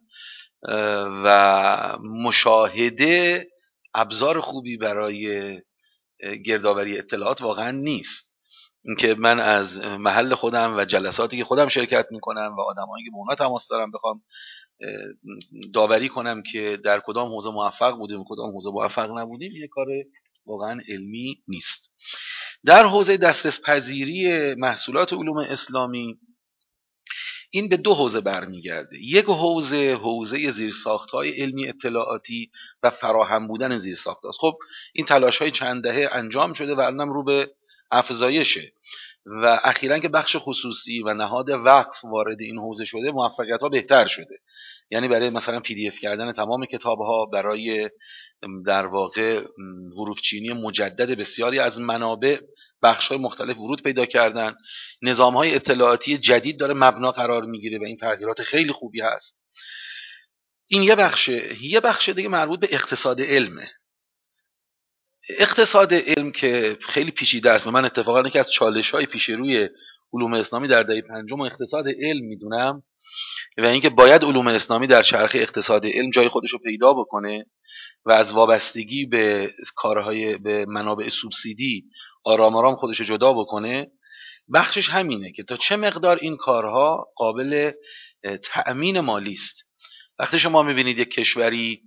و مشاهده ابزار خوبی برای گردآوری اطلاعات واقعا نیست. اینکه من از محل خودم و جلساتی که خودم شرکت میکنم و آدمایی که با اونا تماس دارم بخوام داوری کنم که در کدام حوزه موفق بودیم و کدام حوزه موفق نبودیم، یه کار واقعا علمی نیست. در حوزه دسترس پذیری محصولات علوم اسلامی این به دو حوزه برمیگرده. یک حوزه زیرساخت‌های علمی اطلاعاتی و فراهم بودن زیرساخت‌هاست. خب این تلاش‌های چند دهه انجام شده و الانم رو به افزایشه و اخیراً که بخش خصوصی و نهاد وقف وارد این حوزه شده، موفقیت‌ها بهتر شده. یعنی برای مثلا PDF کردن تمام کتاب‌ها، برای در واقع حروفچینی مجدد بسیاری از منابع، بخش‌های مختلف ورود پیدا کردن. نظام‌های اطلاعاتی جدید داره مبنا قرار میگیره و این تغییرات خیلی خوبی هست. این یه بخشه. یه بخش دیگه مربوط به اقتصاد علمه. اقتصاد علم که خیلی پیچیده است. من اتفاقا یکی از چالش‌های پیش روی علوم اسلامی در دهه پنجم اقتصاد علم میدونم و اینکه باید علوم اسلامی در چرخه اقتصاد علم جای خودش رو پیدا بکنه و از وابستگی به کارهای به منابع سوبسیدی آرام آرام خودش رو جدا بکنه. بخشش همینه که تا چه مقدار این کارها قابل تأمین مالی است. وقتی شما میبینید یک کشوری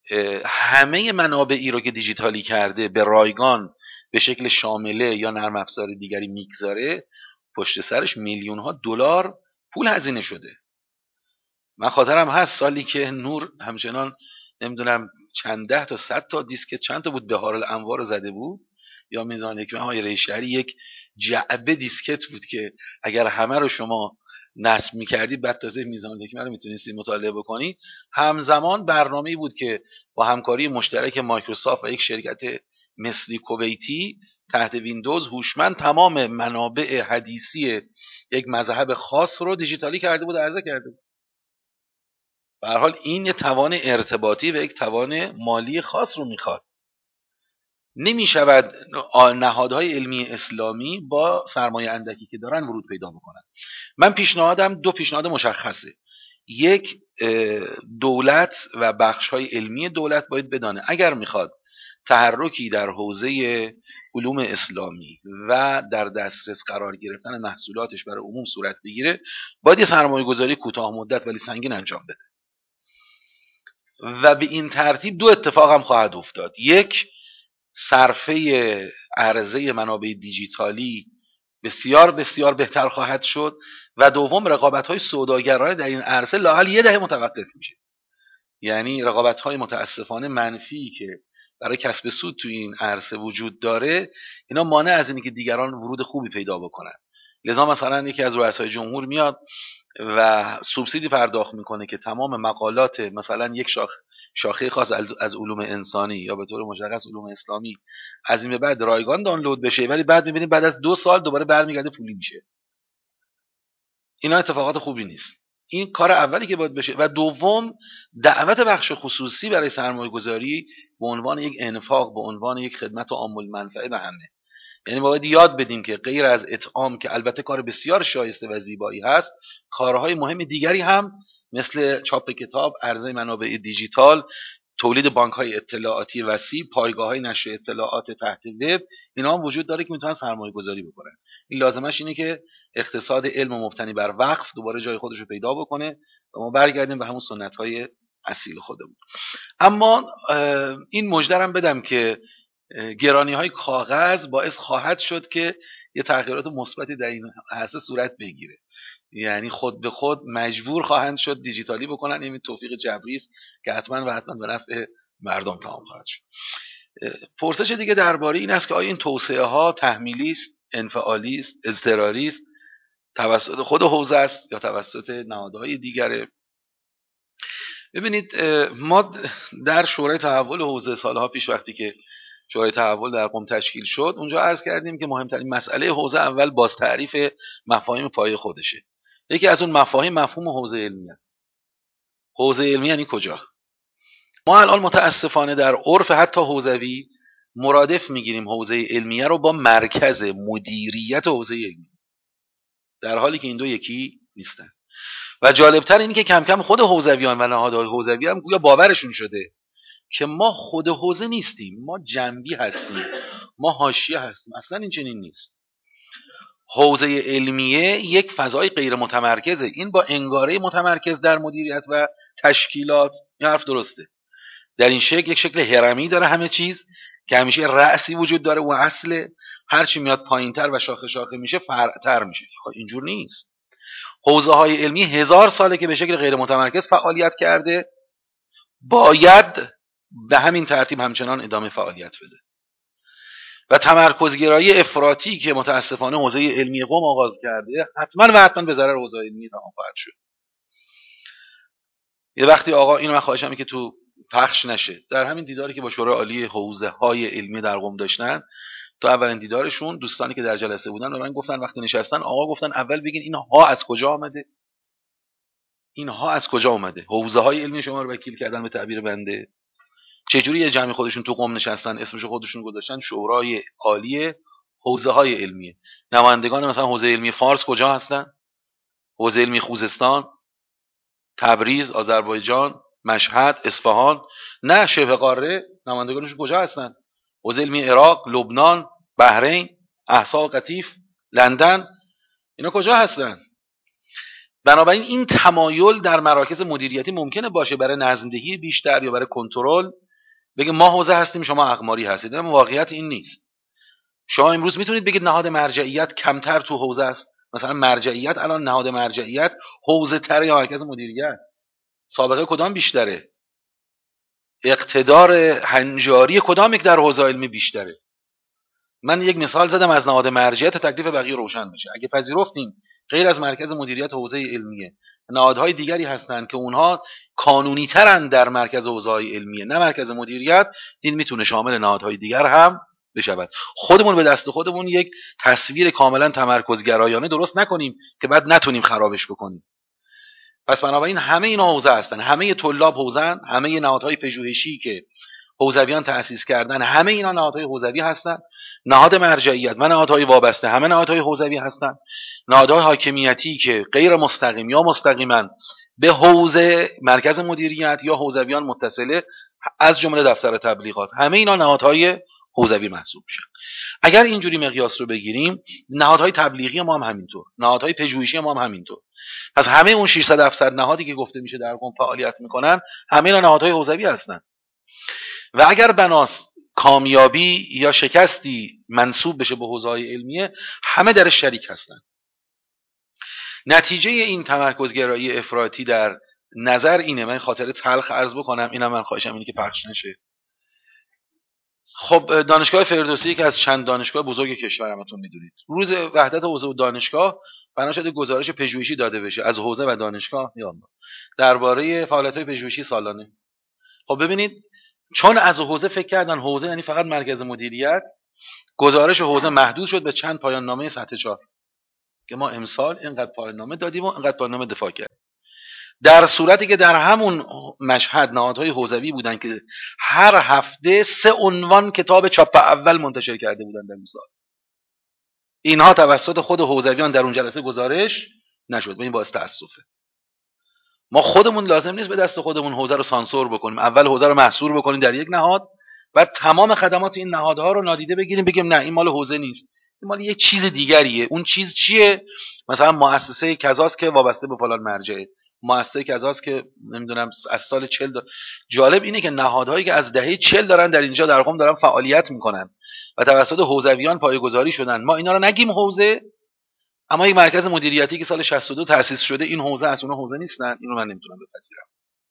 همه منابعی رو که دیجیتالی کرده به رایگان به شکل شامله یا نرم افزار دیگری میگذاره، پشت سرش میلیون ها دلار پول هزینه شده. من خاطرم هست سالی که نور همچنان نمیدونم چند ده تا 100 تا دیسکت چند تا بود بهار الانوار زده بود، یا میزان حکمه های ریشهری یک جعبه دیسکت بود که اگر همه رو شما نصب می‌کردی بعد تازه میزان حکمه رو میتونستی مطالعه بکنی. همزمان برنامه‌ای بود که با همکاری مشترک مایکروسافت و یک شرکت مصری کویتی تحت ویندوز هوشمند تمام منابع حدیثی یک مذهب خاص رو دیجیتالی کرده بود و عرضه کرده بود. به هر حال این یک توان ارتباطی و یک توان مالی خاص رو میخواد. نمی شود نهادهای علمی اسلامی با سرمایه اندکی که دارن ورود پیدا بکنن. من پیشنهادم دو پیشنهاد مشخصه. یک، دولت و بخش‌های علمی دولت باید بدانه اگر میخواد تحرکی در حوزه علوم اسلامی و در دسترس قرار گرفتن محصولاتش برای عموم صورت بگیره، باید یه سرمایه‌گذاری کوتاه مدت ولی سنگین انجام بده. و به این ترتیب دو اتفاق هم خواهد افتاد. یک، صرفه عرضه منابع دیجیتالی بسیار بسیار بهتر خواهد شد و دوم، رقابت‌های سوداگرانه در این عرصه لااقل یه دهه متوقف میشه. یعنی رقابت‌های متاسفانه منفی که برای کسب سود تو این عرصه وجود داره، اینا مانع از اینه که دیگران ورود خوبی پیدا بکنن. لذا مثلا یکی از رؤسای جمهور میاد و سوبسیدی پرداخت میکنه که تمام مقالات مثلا یک شاخه خاص از علوم انسانی یا به طور مشخص علوم اسلامی از این به بعد رایگان دانلود بشه، ولی بعد میبینیم بعد از 2 سال دوباره برمیگرده پولی میشه. اینا اتفاقات خوبی نیست. این کار اولی که باید بشه. و دوم، دعوت بخش خصوصی برای سرمایه گذاری به عنوان یک انفاق، به عنوان یک خدمت عام المنفعه به همه. یعنی باید یاد بدیم که غیر از اطعام که البته کار بسیار شایسته و زیبایی هست، کارهای مهم دیگری هم مثل چاپ کتاب، عرضه منابع دیجیتال، تولید بانک‌های اطلاعاتی وسیع، پایگاه‌های نشر اطلاعات تحت وب، اینا هم وجود داره که میتونن سرمایه‌گذاری بکنن. این لازمش اینه که اقتصاد علم مبتنی بر وقف دوباره جای خودش رو پیدا بکنه و ما برگردیم به همون سنت‌های اصیل خودمون. اما این مژده‌ام بدم که گرانی‌های کاغذ باعث خواهد شد که یه تغییرات مثبتی در این عرصه صورت بگیره. یعنی خود به خود مجبور خواهند شد دیجیتالی بکنن. این توفیق جبری است که حتما و حتما به نفع مردم تمام خواهد شد. پرسش دیگه درباره این است که آیا این توسعه ها تحمیلی است، انفعالی است، اضطراری است، توسط خود حوزه است یا توسط نهادهای دیگره؟ ببینید ما در شورای تحول حوزه سالها پیش وقتی که شورای تحول در قم تشکیل شد اونجا عرض کردیم که مهمترین مسئله حوزه اول باز تعریف مفاهیم پایه خودشه. یکی از اون مفاهیم مفهوم حوزه علمی است. حوزه علمی یعنی کجا؟ ما الان متاسفانه در عرف حتی حوزوی مرادف میگیریم حوزه علمیه رو با مرکز مدیریت حوزه علمی، در حالی که این دو یکی نیستن. و جالبتر اینه که کم کم خود حوزویان و نهادهای حوزوی هم گویا باورشون شده که ما خود حوزه نیستیم، ما جنبی هستیم، ما حاشیه هستیم. اصلا این چنین نیست. حوزه علمیه یک فضای غیر متمرکزه. این با انگاره متمرکز در مدیریت و تشکیلات، این حرف درسته. در این شکل یک شکل هرمی داره همه چیز که همیشه رأسی وجود داره و اصل هرچی میاد پایینتر و شاخه شاخه میشه فرعتر میشه. خب اینجور نیست. حوزه های علمی 1000 ساله که به شکل غیر متمرکز فعالیت کرده، باید به همین ترتیب همچنان ادامه فعالیت بده. و تمرکزگرایی افراطی که متاسفانه حوزه علمی قم آغاز کرده حتما و حتما به ضرر حوزه علمی تمام خواهد شد. یه وقتی آقا اینو من خواهشم که تو پخش نشه، در همین دیداری که با شورای عالی حوزه های علمی در قم داشتن، تو اولین دیدارشون دوستانی که در جلسه بودن به من گفتن وقتی نشستن آقا گفتن اول بگین این ها از کجا آمده؟ این ها از کجا اومده؟ حوزه های علمی شما رو وکیل کردن به تعبیر بنده. چجوری یه جمعی خودشون تو قم نشستن اسمش خودشون گذاشتن شورای عالی حوزه های علمیه؟ نمایندگان مثلا حوزه علمی فارس کجا هستن؟ حوزه علمی خوزستان، تبریز، آذربایجان، مشهد، اصفهان، نه شبه قاره نمایندگانشون کجا هستن؟ حوزه علمی عراق، لبنان، بحرین، احسا و قطیف، لندن، اینا کجا هستن؟ بنابراین این تمایل در مراکز مدیریتی ممکنه باشه برای نظم‌دهی بیشتر یا برای کنترل، بگه ما حوزه هستیم شما اقماری هستید، اما واقعیت این نیست. شما امروز میتونید بگید نهاد مرجعیت کمتر تو حوزه است. مثلا مرجعیت الان نهاد مرجعیت حوزه تر یا مرکز مدیریت؟ سابقه کدام بیشتره؟ اقتدار هنجاری کدام یک در حوزه علمی بیشتره؟ من یک مثال زدم از نهاد مرجعیت، تکلیف بقیه روشن بشه. اگه پذیرفتیم غیر از مرکز مدیریت حوزه علمیه نهادهای دیگری هستند که اونها قانونی ترن در مرکز حوزه علمیه نه مرکز مدیریت، این میتونه شامل نهادهای دیگر هم بشود. خودمون به دست خودمون یک تصویر کاملا تمرکزگرایانه درست نکنیم که بعد نتونیم خرابش بکنیم. پس بنابراین همه اینا حوزه هستن، همه طلاب حوزه‌ان، همه نهادهای پژوهشی که حوزویان تأسیس کردن همه اینا نهادهای حوزوی هستند. نهاد مرجعیت و نهادهای وابسته همه نهادهای حوزوی هستند. نهادهای حاکمیتی که غیر مستقیم یا مستقیما به حوزه مرکز مدیریت یا حوزویان متصله از جمله دفتر تبلیغات، همه اینا نهادهای حوزوی محسوب میشن. اگر اینجوری مقیاس رو بگیریم نهادهای تبلیغی ما هم همینطور، نهادهای پژوهشی ما هم همینطور. پس همه اون 600 نهادی که گفته میشه در قم فعالیت میکنن همه اینا نهادهای حوزوی هستن. و اگر بناس کامیابی یا شکستی منسوب بشه به حوزه‌های علمیه همه درش شریک هستن. نتیجه این تمرکزگرایی افراطی در نظر اینه، من خاطر تلخ عرض بکنم، اینم من خواهشم اینه که پخش نشه. خب دانشگاه فردوسی که از چند دانشگاه بزرگ کشور همتون میدونید، روز وحدت حوزه و دانشگاه بنا شده گزارش پژوهشی داده بشه از حوزه و دانشگاه یا درباره فعالیت‌های پژوهشی سالانه. خب ببینید چون از حوزه فکر کردن حوزه یعنی فقط مرکز مدیریت، گزارش حوزه محدود شد به چند پایان نامه سطح 4 که ما امسال اینقدر پایان نامه دادیم و اینقدر پایان نامه دفاع کردیم، در صورتی که در همون مشهد نهادهای حوزوی بودن که هر هفته 3 عنوان کتاب چاپ اول منتشر کرده بودن در امسال. اینها توسط خود حوزویان در اون جلسه گزارش نشد و این باعث تأسفه. ما خودمون لازم نیست به دست خودمون حوزه رو سانسور بکنیم، اول حوزه رو محصور بکنیم در یک نهاد، بعد تمام خدمات این نهادها رو نادیده بگیریم، بگیم نه این مال حوزه نیست، این مال یک چیز دیگریه. اون چیز چیه؟ مثلا مؤسسه کذاست که وابسته به فلان مرجعه، مؤسسه کذاست که نمیدونم از سال 40 جالب اینه که نهادهایی که از دهه 40 دارن در اینجا در قم دارن فعالیت میکنن و توسط حوزویان پایه‌گذاری شدن، ما اینا رو نگیم حوزه، اما یک مرکز مدیریتی که سال 62 تأسیس شده این حوزه است، اون حوزه نیستن، اینو من نمیتونم بپذیرم.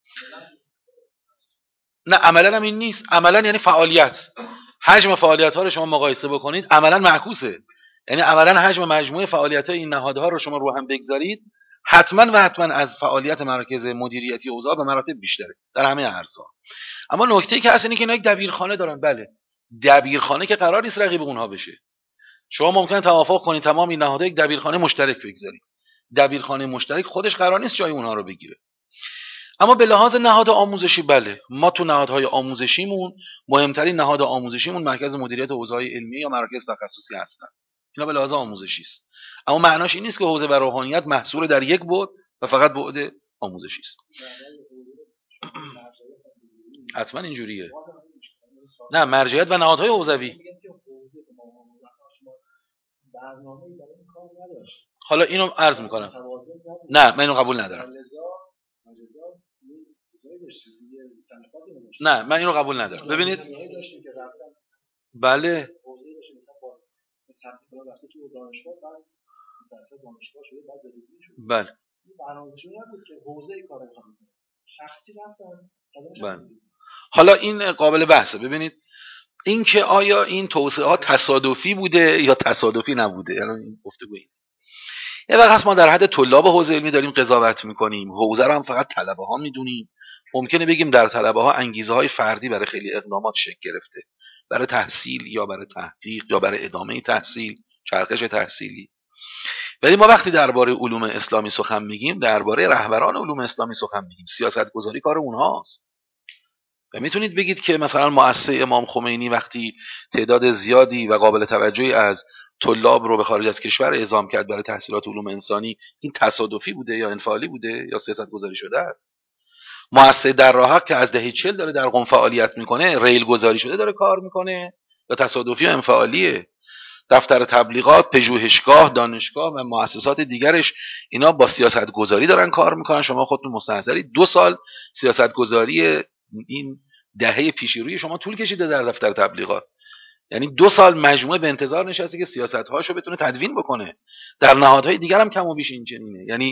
نه عملا هم این نیست. عملا یعنی فعالیت، حجم فعالیت ها رو شما مقایسه بکنید عملا معکوسه. یعنی عملا حجم مجموعه فعالیت های این نهادها رو شما رو هم بگذارید، حتما و حتما از فعالیت مرکز مدیریتی حوزه به مراتب بیشتره در همه ارزها. اما نکته که هست اینه که اینا یک دبیرخانه دارن. بله، دبیرخانه که قرار نیست رقیب اونها بشه. شما ممکنه توافق کنید تمام این نهادها یک دبیرخانه مشترک بگذارید، دبیرخانه مشترک خودش قرار نیست جای اونها رو بگیره. اما به لحاظ نهاد آموزشی بله، ما تو نهادهای آموزشیمون مهمترین نهاد آموزشیمون مرکز مدیریت حوزه‌های علمی یا مراکز تخصصی هستن. اینا به لحاظ آموزشی است. اما معناش این نیست که حوزه و روحانیت محصور در یک بعد و فقط بعد آموزشی است. حتما اینجوریه. نه، مرجعیت و نهادهای حوزوی. حالا اینو عرض میکنم. نه من اینو قبول ندارم. نه من اینو قبول ندارم. ببینید بله بله بله. حالا این قابل بحثه. ببینید این که آیا این توسعه ها تصادفی بوده یا تصادفی نبوده، یعنی این گفتگویی. یه وقت هست ما در حد طلاب حوزه علمی داریم قضاوت میکنیم، حوزه رو هم فقط طلبه ها میدونیم. ممکنه بگیم در طلبه ها انگیزه های فردی برای خیلی اقدامات شکل گرفته، برای تحصیل یا برای تحقیق یا برای ادامه تحصیل، چرخش تحصیلی. ولی ما وقتی درباره علوم اسلامی سخن میگیم، درباره رهبران علوم اسلامی سخن میگیم. سیاست گذاری کار اونهاست. و میتونید بگید که مثلا مؤسسه امام خمینی وقتی تعداد زیادی و قابل توجهی از طلاب رو به خارج از کشور اعزام کرد برای تحصیلات علوم انسانی، این تصادفی بوده یا انفعالی بوده یا سیاست گذاری شده است؟ مؤسسه در راه که از دهه 40 داره در قم فعالیت میکنه، ریل گذاری شده داره کار میکنه یا تصادفی و انفعالیه؟ دفتر تبلیغات، پژوهشگاه، دانشگاه و مؤسسات دیگرش اینا با سیاست گذاری دارن کار میکنن. شما خودتون مستحضرید 2 سال سیاست گذاری این دهه پیشروی شما طول کشیده در دفتر تبلیغات. یعنی 2 سال مجموعه به انتظار نشسته که سیاست‌هاشو بتونه تدوین بکنه. در نهادهای دیگر هم کم و بیش این چنینه. یعنی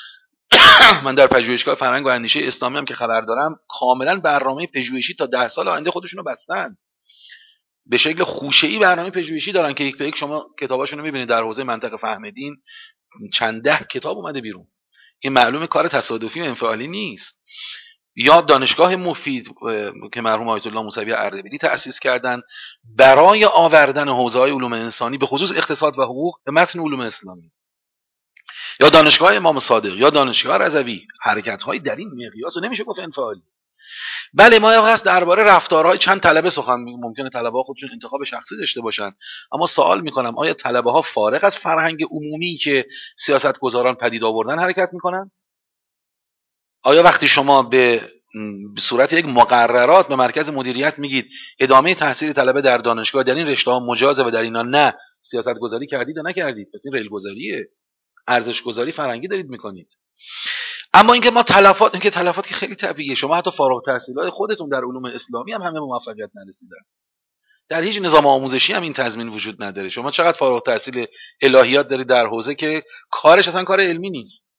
من در پژوهشگاه فرهنگ و اندیشه اسلامی هم که خبر دارم، کاملا برنامه پژوهشی تا 10 سال آینده خودشونو بستن. به شکل خوشه‌ای برنامه پژوهشی دارن که یک به یک شما کتاباشونو می‌بینید. در حوزه منطق فهمیدین چند ده کتاب اومده بیرون. این معلومه کار تصادفی و انفعالی نیست. یا دانشگاه مفید که مرحوم آیت الله موسوی اردبیلی تأسیس کردن برای آوردن حوزه‌های علوم انسانی به خصوص اقتصاد و حقوق به متن علوم اسلامی. یا دانشگاه امام صادق یا دانشگاه رضوی، حرکت‌های در این مقیاس رو نمیشه گفت انفعالی. بله ما هست درباره رفتارهای چند طلبه سخن میگیم. ممکنه طلبه‌ها خودشون انتخاب شخصی داشته باشن، اما سوال میکنم آیا طلبه‌ها فارغ از فرهنگ عمومی که سیاستگزاران پدید آوردن حرکت میکنن؟ آیا وقتی شما به صورت یک مقررات به مرکز مدیریت میگید ادامه تحصیل طلبه در دانشگاه در این رشته‌ها مجازه و در اینا نه، سیاستگذاری کردید یا نکردید؟ پس این ریل گذاریه، ارزش گذاری فرهنگی دارید میکنید. اما اینکه ما تلفات که خیلی طبیعیه. شما حتی فارغ التحصیلای خودتون در علوم اسلامی هم همه موفقیت نرسیدن. در هیچ نظام آموزشی هم این تضمین وجود نداره. شما چقدر فارغ التحصیل الهیات دارید در حوزه که کارش اصلا کار علمی نیست.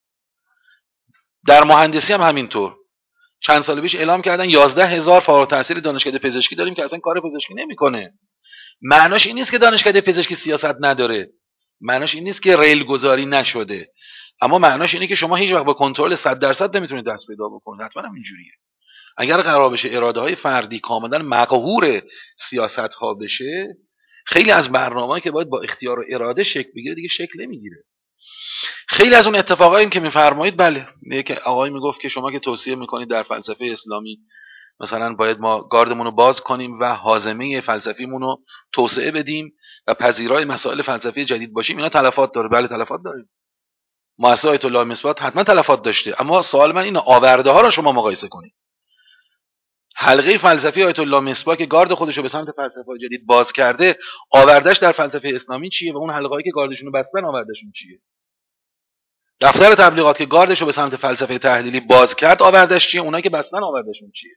در مهندسی هم همینطور. چند سال پیش اعلام کردن 11,000 فارغ التحصیل دانشکده پزشکی داریم که اصلا کار پزشکی نمیکنه. معناش این نیست که دانشکده پزشکی سیاست نداره. معناش این نیست که ریل گذاری نشده. اما معناش اینه که شما هیچ وقت با کنترل 100% نمیتونید دست پیدا بکنید. حتما هم اینجوریه. اگر قرار بشه اراده های فردی کاملا مقهور سیاست ها بشه، خیلی از برنامه‌ای که باید با اختیار و اراده شکل بگیره دیگه شکل نمیگیره. خیلی از اون اتفاقایی که میفرمایید بله، که آقای میگفت که شما که توصیه میکنید در فلسفه اسلامی مثلا باید ما گاردمون رو باز کنیم و هاضمه فلسفیمون رو توسعه بدیم و پذیرای مسائل فلسفی جدید باشیم، اینا تلفات داره. بله تلفات داره. مؤسسه آیت الله مصباح حتما تلفات داشته، اما سوال من اینه آورده ها را شما مقایسه کنید. حلقه فلسفی آیت الله مصباح که گارد خودش رو به سمت فلسفه جدید باز کرده، آوردش در فلسفه اسلامی چیه و اون حلقه‌ای که گاردشون رو بستن آوردشون چیه؟ دفتر تبلیغات که گاردش رو به سمت فلسفه تحلیلی باز کرد آوردش چیه؟ اونایی که بستن آوردشون چیه؟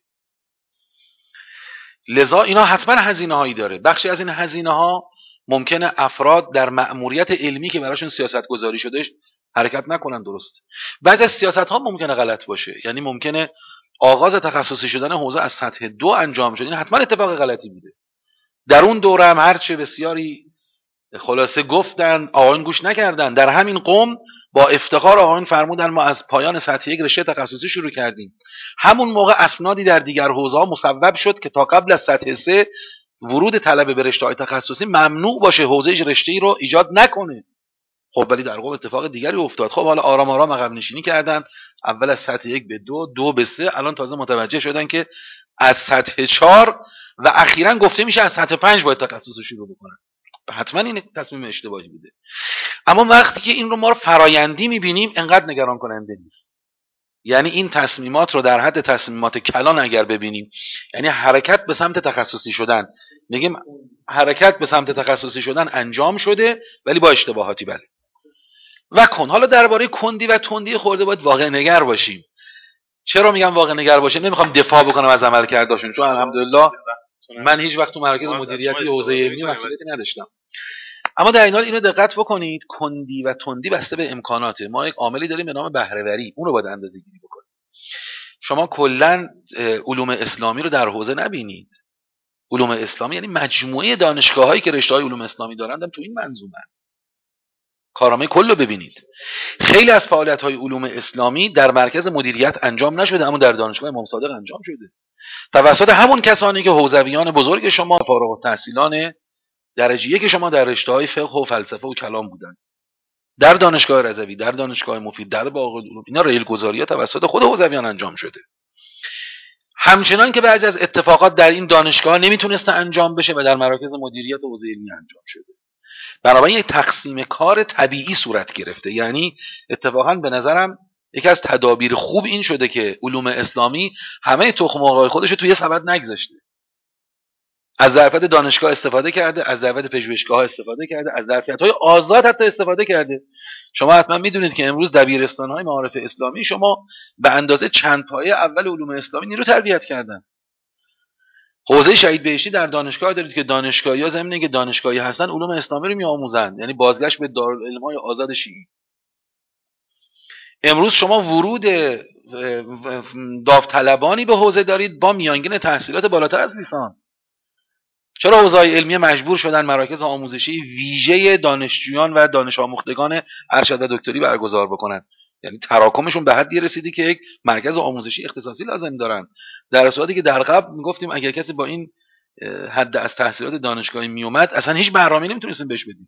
لذا اینا حتما هزینه هایی داره. بخشی از این هزینه ها ممکنه افراد در مأموریت علمی که براشون سیاست گذاری شده حرکت نکنن درست. بعضی از سیاست ها ممکنه غلط باشه، یعنی ممکنه آغاز تخصصی شدن حوزه از سطح 2 انجام شد، این حتما اتفاق غلطی بوده. در اون دوره هم هرچه بسیاری خلاصه گفتن آقایون گوش نکردن. در همین قم با افتخار آقایون فرمودن ما از پایان سطح 1 رشته تخصصی شروع کردیم. همون موقع اسنادی در دیگر حوزه‌ها مصوب شد که تا قبل از سطح 3 ورود طلبه به رشته‌های تخصصی ممنوع باشه، حوزه رشته‌ای رو ایجاد نکنه. خب ولی در قم اتفاق دیگری افتاد. خب حالا آرام آرام عقب نشینی کردن، اول از سطح 1 به 2، 2 به 3، الان تازه متوجه شدن که از سطح 4 و اخیراً گفته میشه از سطح 5 باید تخصص شروع بکنن. حتما این تصمیم اشتباهی بوده. اما وقتی که این رو ما فرایندی میبینیم انقدر نگران کننده نیست. یعنی این تصمیمات رو در حد تصمیمات کلان اگر ببینیم، یعنی حرکت به سمت تخصصی شدن، میگیم حرکت به سمت تخصصی شدن انجام شده ولی با اشتباهاتی. بله و کن. حالا درباره کندی و تندی خورده باید واقع نگر باشیم. چرا میگم واقع نگر باشیم؟ نمیخوام دفاع بکنم از عملکردشون، چون الحمدلله من هیچ وقت تو مراکز مدیریتی حوزه علمی مسئولیتی نداشتم. اما در این حال اینو دقت بکنید، کندی و تندی بسته به امکاناته. ما یک عاملی داریم به نام بهره‌وری، اون رو باید اندازه‌گیری بکنید. شما کلا علوم اسلامی رو در حوزه نبینید. علوم اسلامی یعنی مجموعه دانشگاه‌هایی که رشته‌های علوم اسلامی دارند هم تو این منظومه. کارنامه کل رو ببینید. خیلی از فعالیت‌های علوم اسلامی در مرکز مدیریت انجام نشده، اما در دانشگاه امام صادق انجام شده. توسط همون کسانی که حوزویان بزرگ شما، فارغ التحصیلان درجه یک شما در رشته‌های فقه و فلسفه و کلام بودن. در دانشگاه رضوی، در دانشگاه مفید، در باغ العلوم، اینا ریلگذاری‌ها توسط خود حوزویان انجام شده. همچنان که بعضی از اتفاقات در این دانشگاه نمیتونسته انجام بشه و در مراکز مدیریت حوزه علمی انجام شده. بنابراین یک تقسیم کار طبیعی صورت گرفته. یعنی اتفاقا به نظرم یکی از تدابیر خوب این شده که علوم اسلامی همه تخم مرغ‌های خودش رو توی سبد نگذاشته. از ظرفیت دانشگاه استفاده کرده، از ظرفیت پژوهشگاه استفاده کرده، از ظرفیت‌های آزاد حتی استفاده کرده. شما حتما میدونید که امروز دبیرستان‌های معارف اسلامی شما به اندازه چند پایه اول علوم اسلامی نیرو تربیت کردن. حوزه شهید بهشتی در دانشگاه دارید که دانشگاهی‌ها ضمن اینکه دانشگاهی هستن علوم اسلامی رو می‌آموزند، یعنی بازگشت به دارالعلم‌های آزاد شیعی. امروز شما ورود داوطلبانی به حوزه دارید با میانگین تحصیلات بالاتر از لیسانس. چرا حوزه‌های علمیه مجبور شدن مراکز آموزشی ویژه دانشجویان و دانش آموختگان ارشد و دکتری برگزار بکنن؟ یعنی تراکمشون به حدی رسیدی که یک مرکز آموزشی اختصاصی لازم دارن، در صورتی که در قبل میگفتیم اگر کسی با این حد از تحصیلات دانشگاهی میومد اصلا هیچ برنامه‌ای نمیتونستیم بهش بدیم.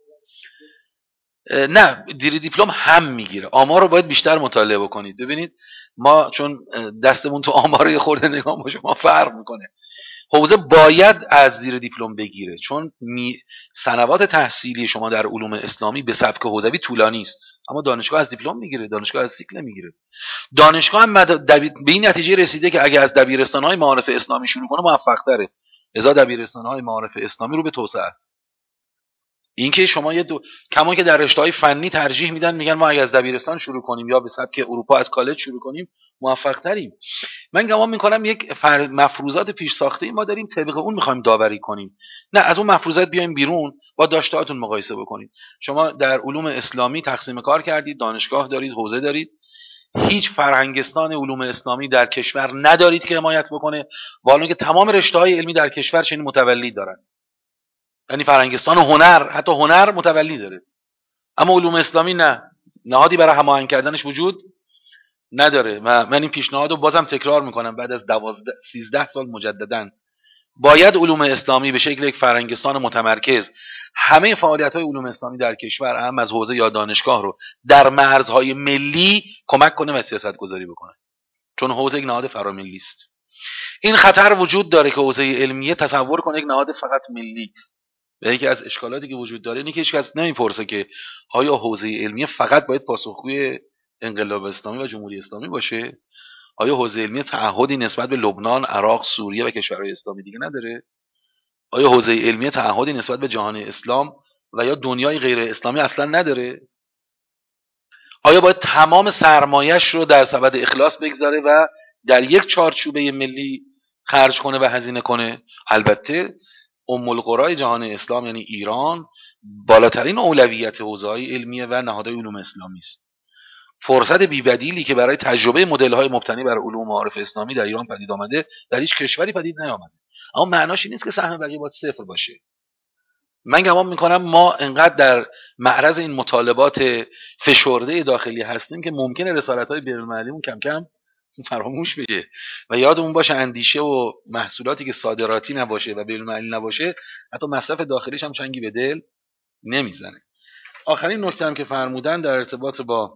نه، دیر دیپلم هم میگیره. آمار رو باید بیشتر مطالعه بکنید. ببینید ما چون دستمون تو آمار خورده نگاه باشه ما فرق میکنه. حوزه باید از زیر دیپلم بگیره، چون سنوات تحصیلی شما در علوم اسلامی به سبک حوزوی طولانی است، اما دانشگاه از دیپلم میگیره، دانشگاه از سیکل میگیره. دانشگاه هم به این نتیجه رسیده که اگه از دبیرستان‌های معارف اسلامی شروع کنه موفق تره، لذا دبیرستان‌های معارف اسلامی رو به توسعه است. این که شما کما که در رشته‌های فنی ترجیح میدن، میگن ما اگه از دبیرستان شروع کنیم یا به سبک اروپا از کالج شروع کنیم موفق تریم. من گمان میکنم یک مفروضات پیش ساخته ما داریم، طبق اون میخوایم داوری کنیم. نه، از اون مفروضات بیایم بیرون، با داشتهاتون مقایسه بکنید. شما در علوم اسلامی تقسیم کار کردید، دانشگاه دارید، حوزه دارید، هیچ فرهنگستان علوم اسلامی در کشور ندارید که حمایت بکنه، والا که تمام رشته‌های علمی در کشور چنین متولی دارن. یعنی فرهنگستان و هنر، حتی هنر متولی داره، اما علوم اسلامی نه، نهادی برای هماهنگ کردنش وجود نداره. و من این پیشنهاد رو بازم تکرار میکنم بعد از 13 سال مجدداً، باید علوم اسلامی به شکل یک فرهنگستان متمرکز همه فعالیت‌های علوم اسلامی در کشور، هم از حوزه یا دانشگاه، رو در مرزهای ملی کمک کنه و سیاست گذاری بکنه، چون حوزه یک نهاد فراملی است. این خطر وجود داره که حوزه علمیه تصور کنه یک نهاد فقط ملی. و یکی از اشکالاتی که وجود داره اینه که هیچکس نمیپرسه که آیا حوزه علمیه فقط باید پاسخگوی انقلاب اسلامی و جمهوری اسلامی باشه؟ آیا حوزه علمیه تعهدی نسبت به لبنان، عراق، سوریه و کشورهای اسلامی دیگه نداره؟ آیا حوزه علمیه تعهدی نسبت به جهان اسلام و یا دنیای غیر اسلامی اصلا نداره؟ آیا باید تمام سرمایش رو در سبد اخلاص بگذاره و در یک چارچوبه ملی خرج کنه و هزینه کنه؟ البته ام القرای جهان اسلام یعنی ایران بالاترین اولویت حوزه‌های علمیه و نهادهای علوم اسلامی است. فرصت بی‌بدیلی که برای تجربه مدل‌های مبتنی بر علوم معارف اسلامی در ایران پدید آمده در هیچ کشوری پدید نیامده. اما معناش این نیست که سهم بقیه باید صفر باشه. من گمان میکنم ما انقدر در معرض این مطالبات فشرده داخلی هستیم که ممکنه رسالت‌های بین‌المللیمون کم کم فراموش بشه و یادمون باشه اندیشه و محصولاتی که صادراتی نباشه و بین‌المللی نباشه حتی مصرف داخلیش هم چنگی به دل نمیزنه. آخرین نکته هم که فرمودن در ارتباط با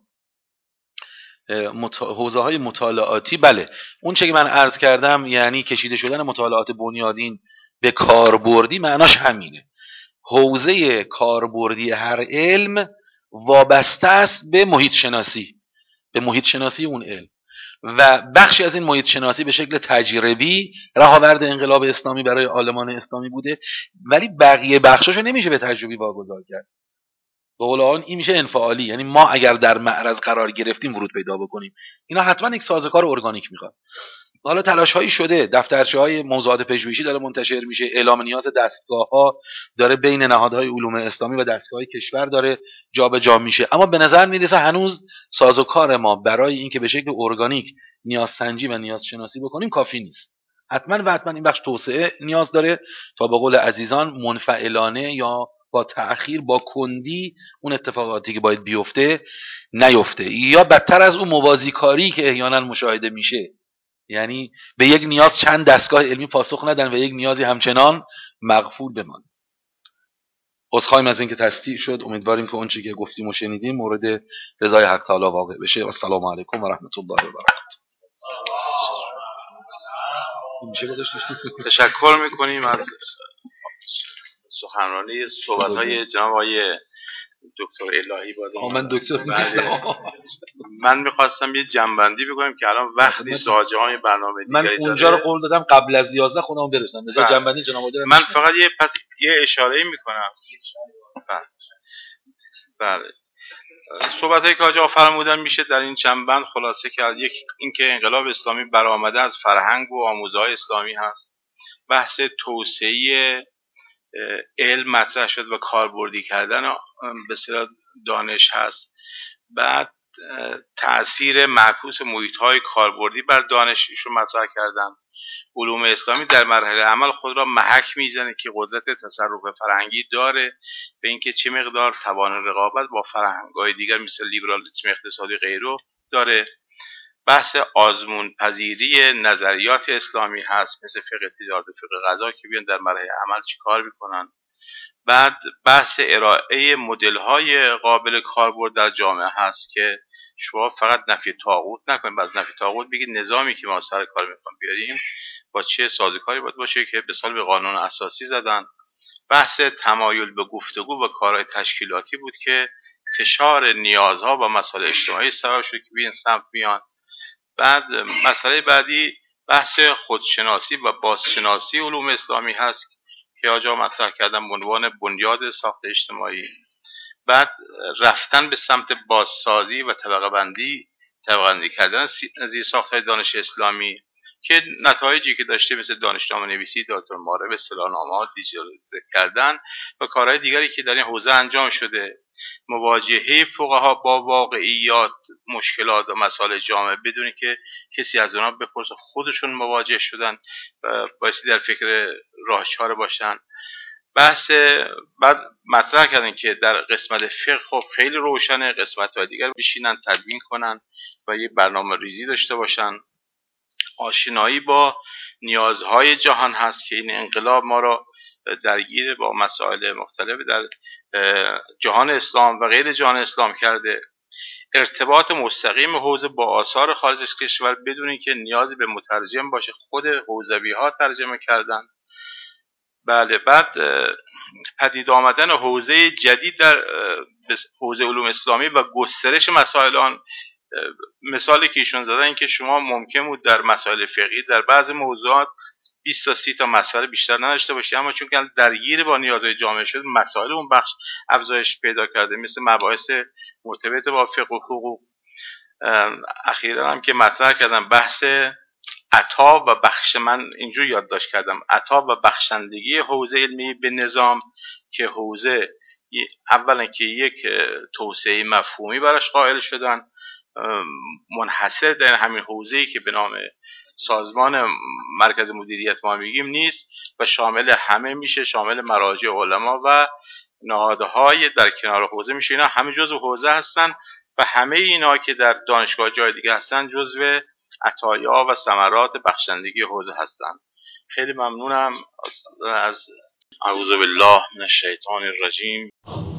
حوزه‌های مطالعاتی، بله اون چه که من عرض کردم یعنی کشیده شدن مطالعات بنیادین به کاربردی معناش همینه. حوزه کاربردی هر علم وابسته است به محیط شناسی، به محیط شناسی اون علم و بخشی از این محیط شناسی به شکل تجربی رهاورد انقلاب اسلامی برای عالمان اسلامی بوده، ولی بقیه بخشاشو نمیشه به تجربی واگذار کرد. به قول آن این میشه انفعالی، یعنی ما اگر در معرض قرار گرفتیم ورود پیدا بکنیم. اینا حتما یک سازوکار ارگانیک میخواد. حالا تلاش‌هایی شده، دفترچه‌های موضوعات پژوهشی داره منتشر میشه، اعلام نیاز دستگاه‌ها داره بین نهادهای علوم اسلامی و دستگاه‌های کشور داره جابجا میشه، اما به نظر میرسه هنوز سازوکار ما برای اینکه به شکل ارگانیک نیاز سنجی و نیاز شناسی بکنیم کافی نیست. حتما این بخش توسعه نیاز داره تا به قول عزیزان منفعلانه یا با تأخیر با کندی اون اتفاقاتی که باید بیفته نیفته، یا بدتر از اون موازی کاری که احیانا مشاهده میشه، یعنی به یک نیاز چند دستگاه علمی پاسخ ندن و یک نیازی همچنان مغفول بمانه. عذرخواهیم از اینکه تصدیق شد. امیدواریم که اون چیزی که گفتیم و شنیدیم مورد رضای حق تعالی واقع بشه. و السلام علیکم و رحمت الله و برکاته. تشکر میکنیم از سخنرانی صحبت‌های جناب آقای دکتر الهی. من دکتر نیستم. من میخواستم یه جنبندی بکنم که الان وقت نیست، راجعه برنامه دیگری داره. من اونجا رو قول دادم قبل از 11 خودم برسم. بذار جنبندی جناب آقای من فقط یه اشاره میکنم. بله. صحبتایی که آقا فرمودن میشه در این چند خلاصه کرد. یک اینکه انقلاب اسلامی برآمده از فرهنگ و آموزه‌های اسلامی هست. بحث توسعه علم مطرح شد و کاربردی کردن به اصطلاح دانش هست. بعد تأثیر معکوس محیط‌های کاربردی بر دانش رو مطرح کردن. علوم اسلامی در مرحله عمل خود را محک میزنه که قدرت تصرف فرهنگی داره، به اینکه چه مقدار توان رقابت با فرهنگ‌های دیگر مثل لیبرالیسم اقتصادی غیره داره. بحث آزمون پذیری نظریات اسلامی هست مثل فقه تجارت و فقه قضا که بیان در مرحله عمل چیکار میکنن. بعد بحث ارائه مدل‌های قابل کاربرد در جامعه هست که شما فقط نفی طاغوت نکنید، بعد نفی طاغوت بگید نظامی که ما سر کار میخوام بیاریم با چه سازوکاری باید باشه که به قانون اساسی زدن. بحث تمایل به گفتگو و کارهای تشکیلاتی بود که فشار نیازها و مسائل اجتماعی سبب شد که به این سمت میان. بعد مسئله بعدی بحث خودشناسی و بازشناسی علوم اسلامی هست که آجا مطرح کردن به عنوان بنیاد ساخت اجتماعی. بعد رفتن به سمت بازسازی و طبقه بندی کردن زیر ساخت‌های دانش اسلامی که نتایجی که داشته مثل دانشنامه نویسی، دکتر ماره، اصطلاحنامه‌ها، دیجیتالیزه کردن و کارهای دیگری که در این حوزه انجام شده. مواجهه فقها با واقعیات، مشکلات و مسائل جامعه بدون که کسی از اونها بپرسه، خودشون مواجه شدن و بایستی در فکر راهچار باشن. بحث بعد مطرح کردن که در قسمت فقه خب خیلی روشنه، قسمت‌های دیگر بشینن تدوین کنن و یه برنامه ریزی داشته باشن. آشنایی با نیازهای جهان هست که این انقلاب ما را درگیر با مسائل مختلف در جهان اسلام و غیر جهان اسلام کرده. ارتباط مستقیم حوزه با آثار خارج از کشور بدون اینکه نیازی به مترجم باشه، خود حوزوی‌ها ترجمه کردن. بله. بعد پدید آمدن حوزه جدید در حوزه علوم اسلامی و گسترش مسائل آن. مثالی که ایشون زدن این که شما ممکن بود در مسائل فقهی در بعضی موضوعات 20 تا 30 تا مسئله بیشتر نداشته باشی، اما چون که درگیر با نیازهای جامعه شد مسائل اون بخش افزایش پیدا کرده، مثل مباحث مرتبط با فقه و حقوق. اخیرا هم که مطرح کردم بحث عطا و بخش، من اینجور یادداشت کردم، عطا و بخشندگی حوزه علمی به نظام، که حوزه اولا که یک توسعه مفهومی براش قائل شدن، منحصر در همین حوزه‌ای که به نام سازمان مرکز مدیریت ما میگیم نیست و شامل همه میشه، شامل مراجع علما و نهادهای در کنار حوزه میشه. اینا همه جزو حوزه هستن و همه اینا که در دانشگاه جای دیگه هستن جزو عطایا و ثمرات بخشندگی حوزه هستن. خیلی ممنونم از اعوذ بالله من الشیطان الرجیم.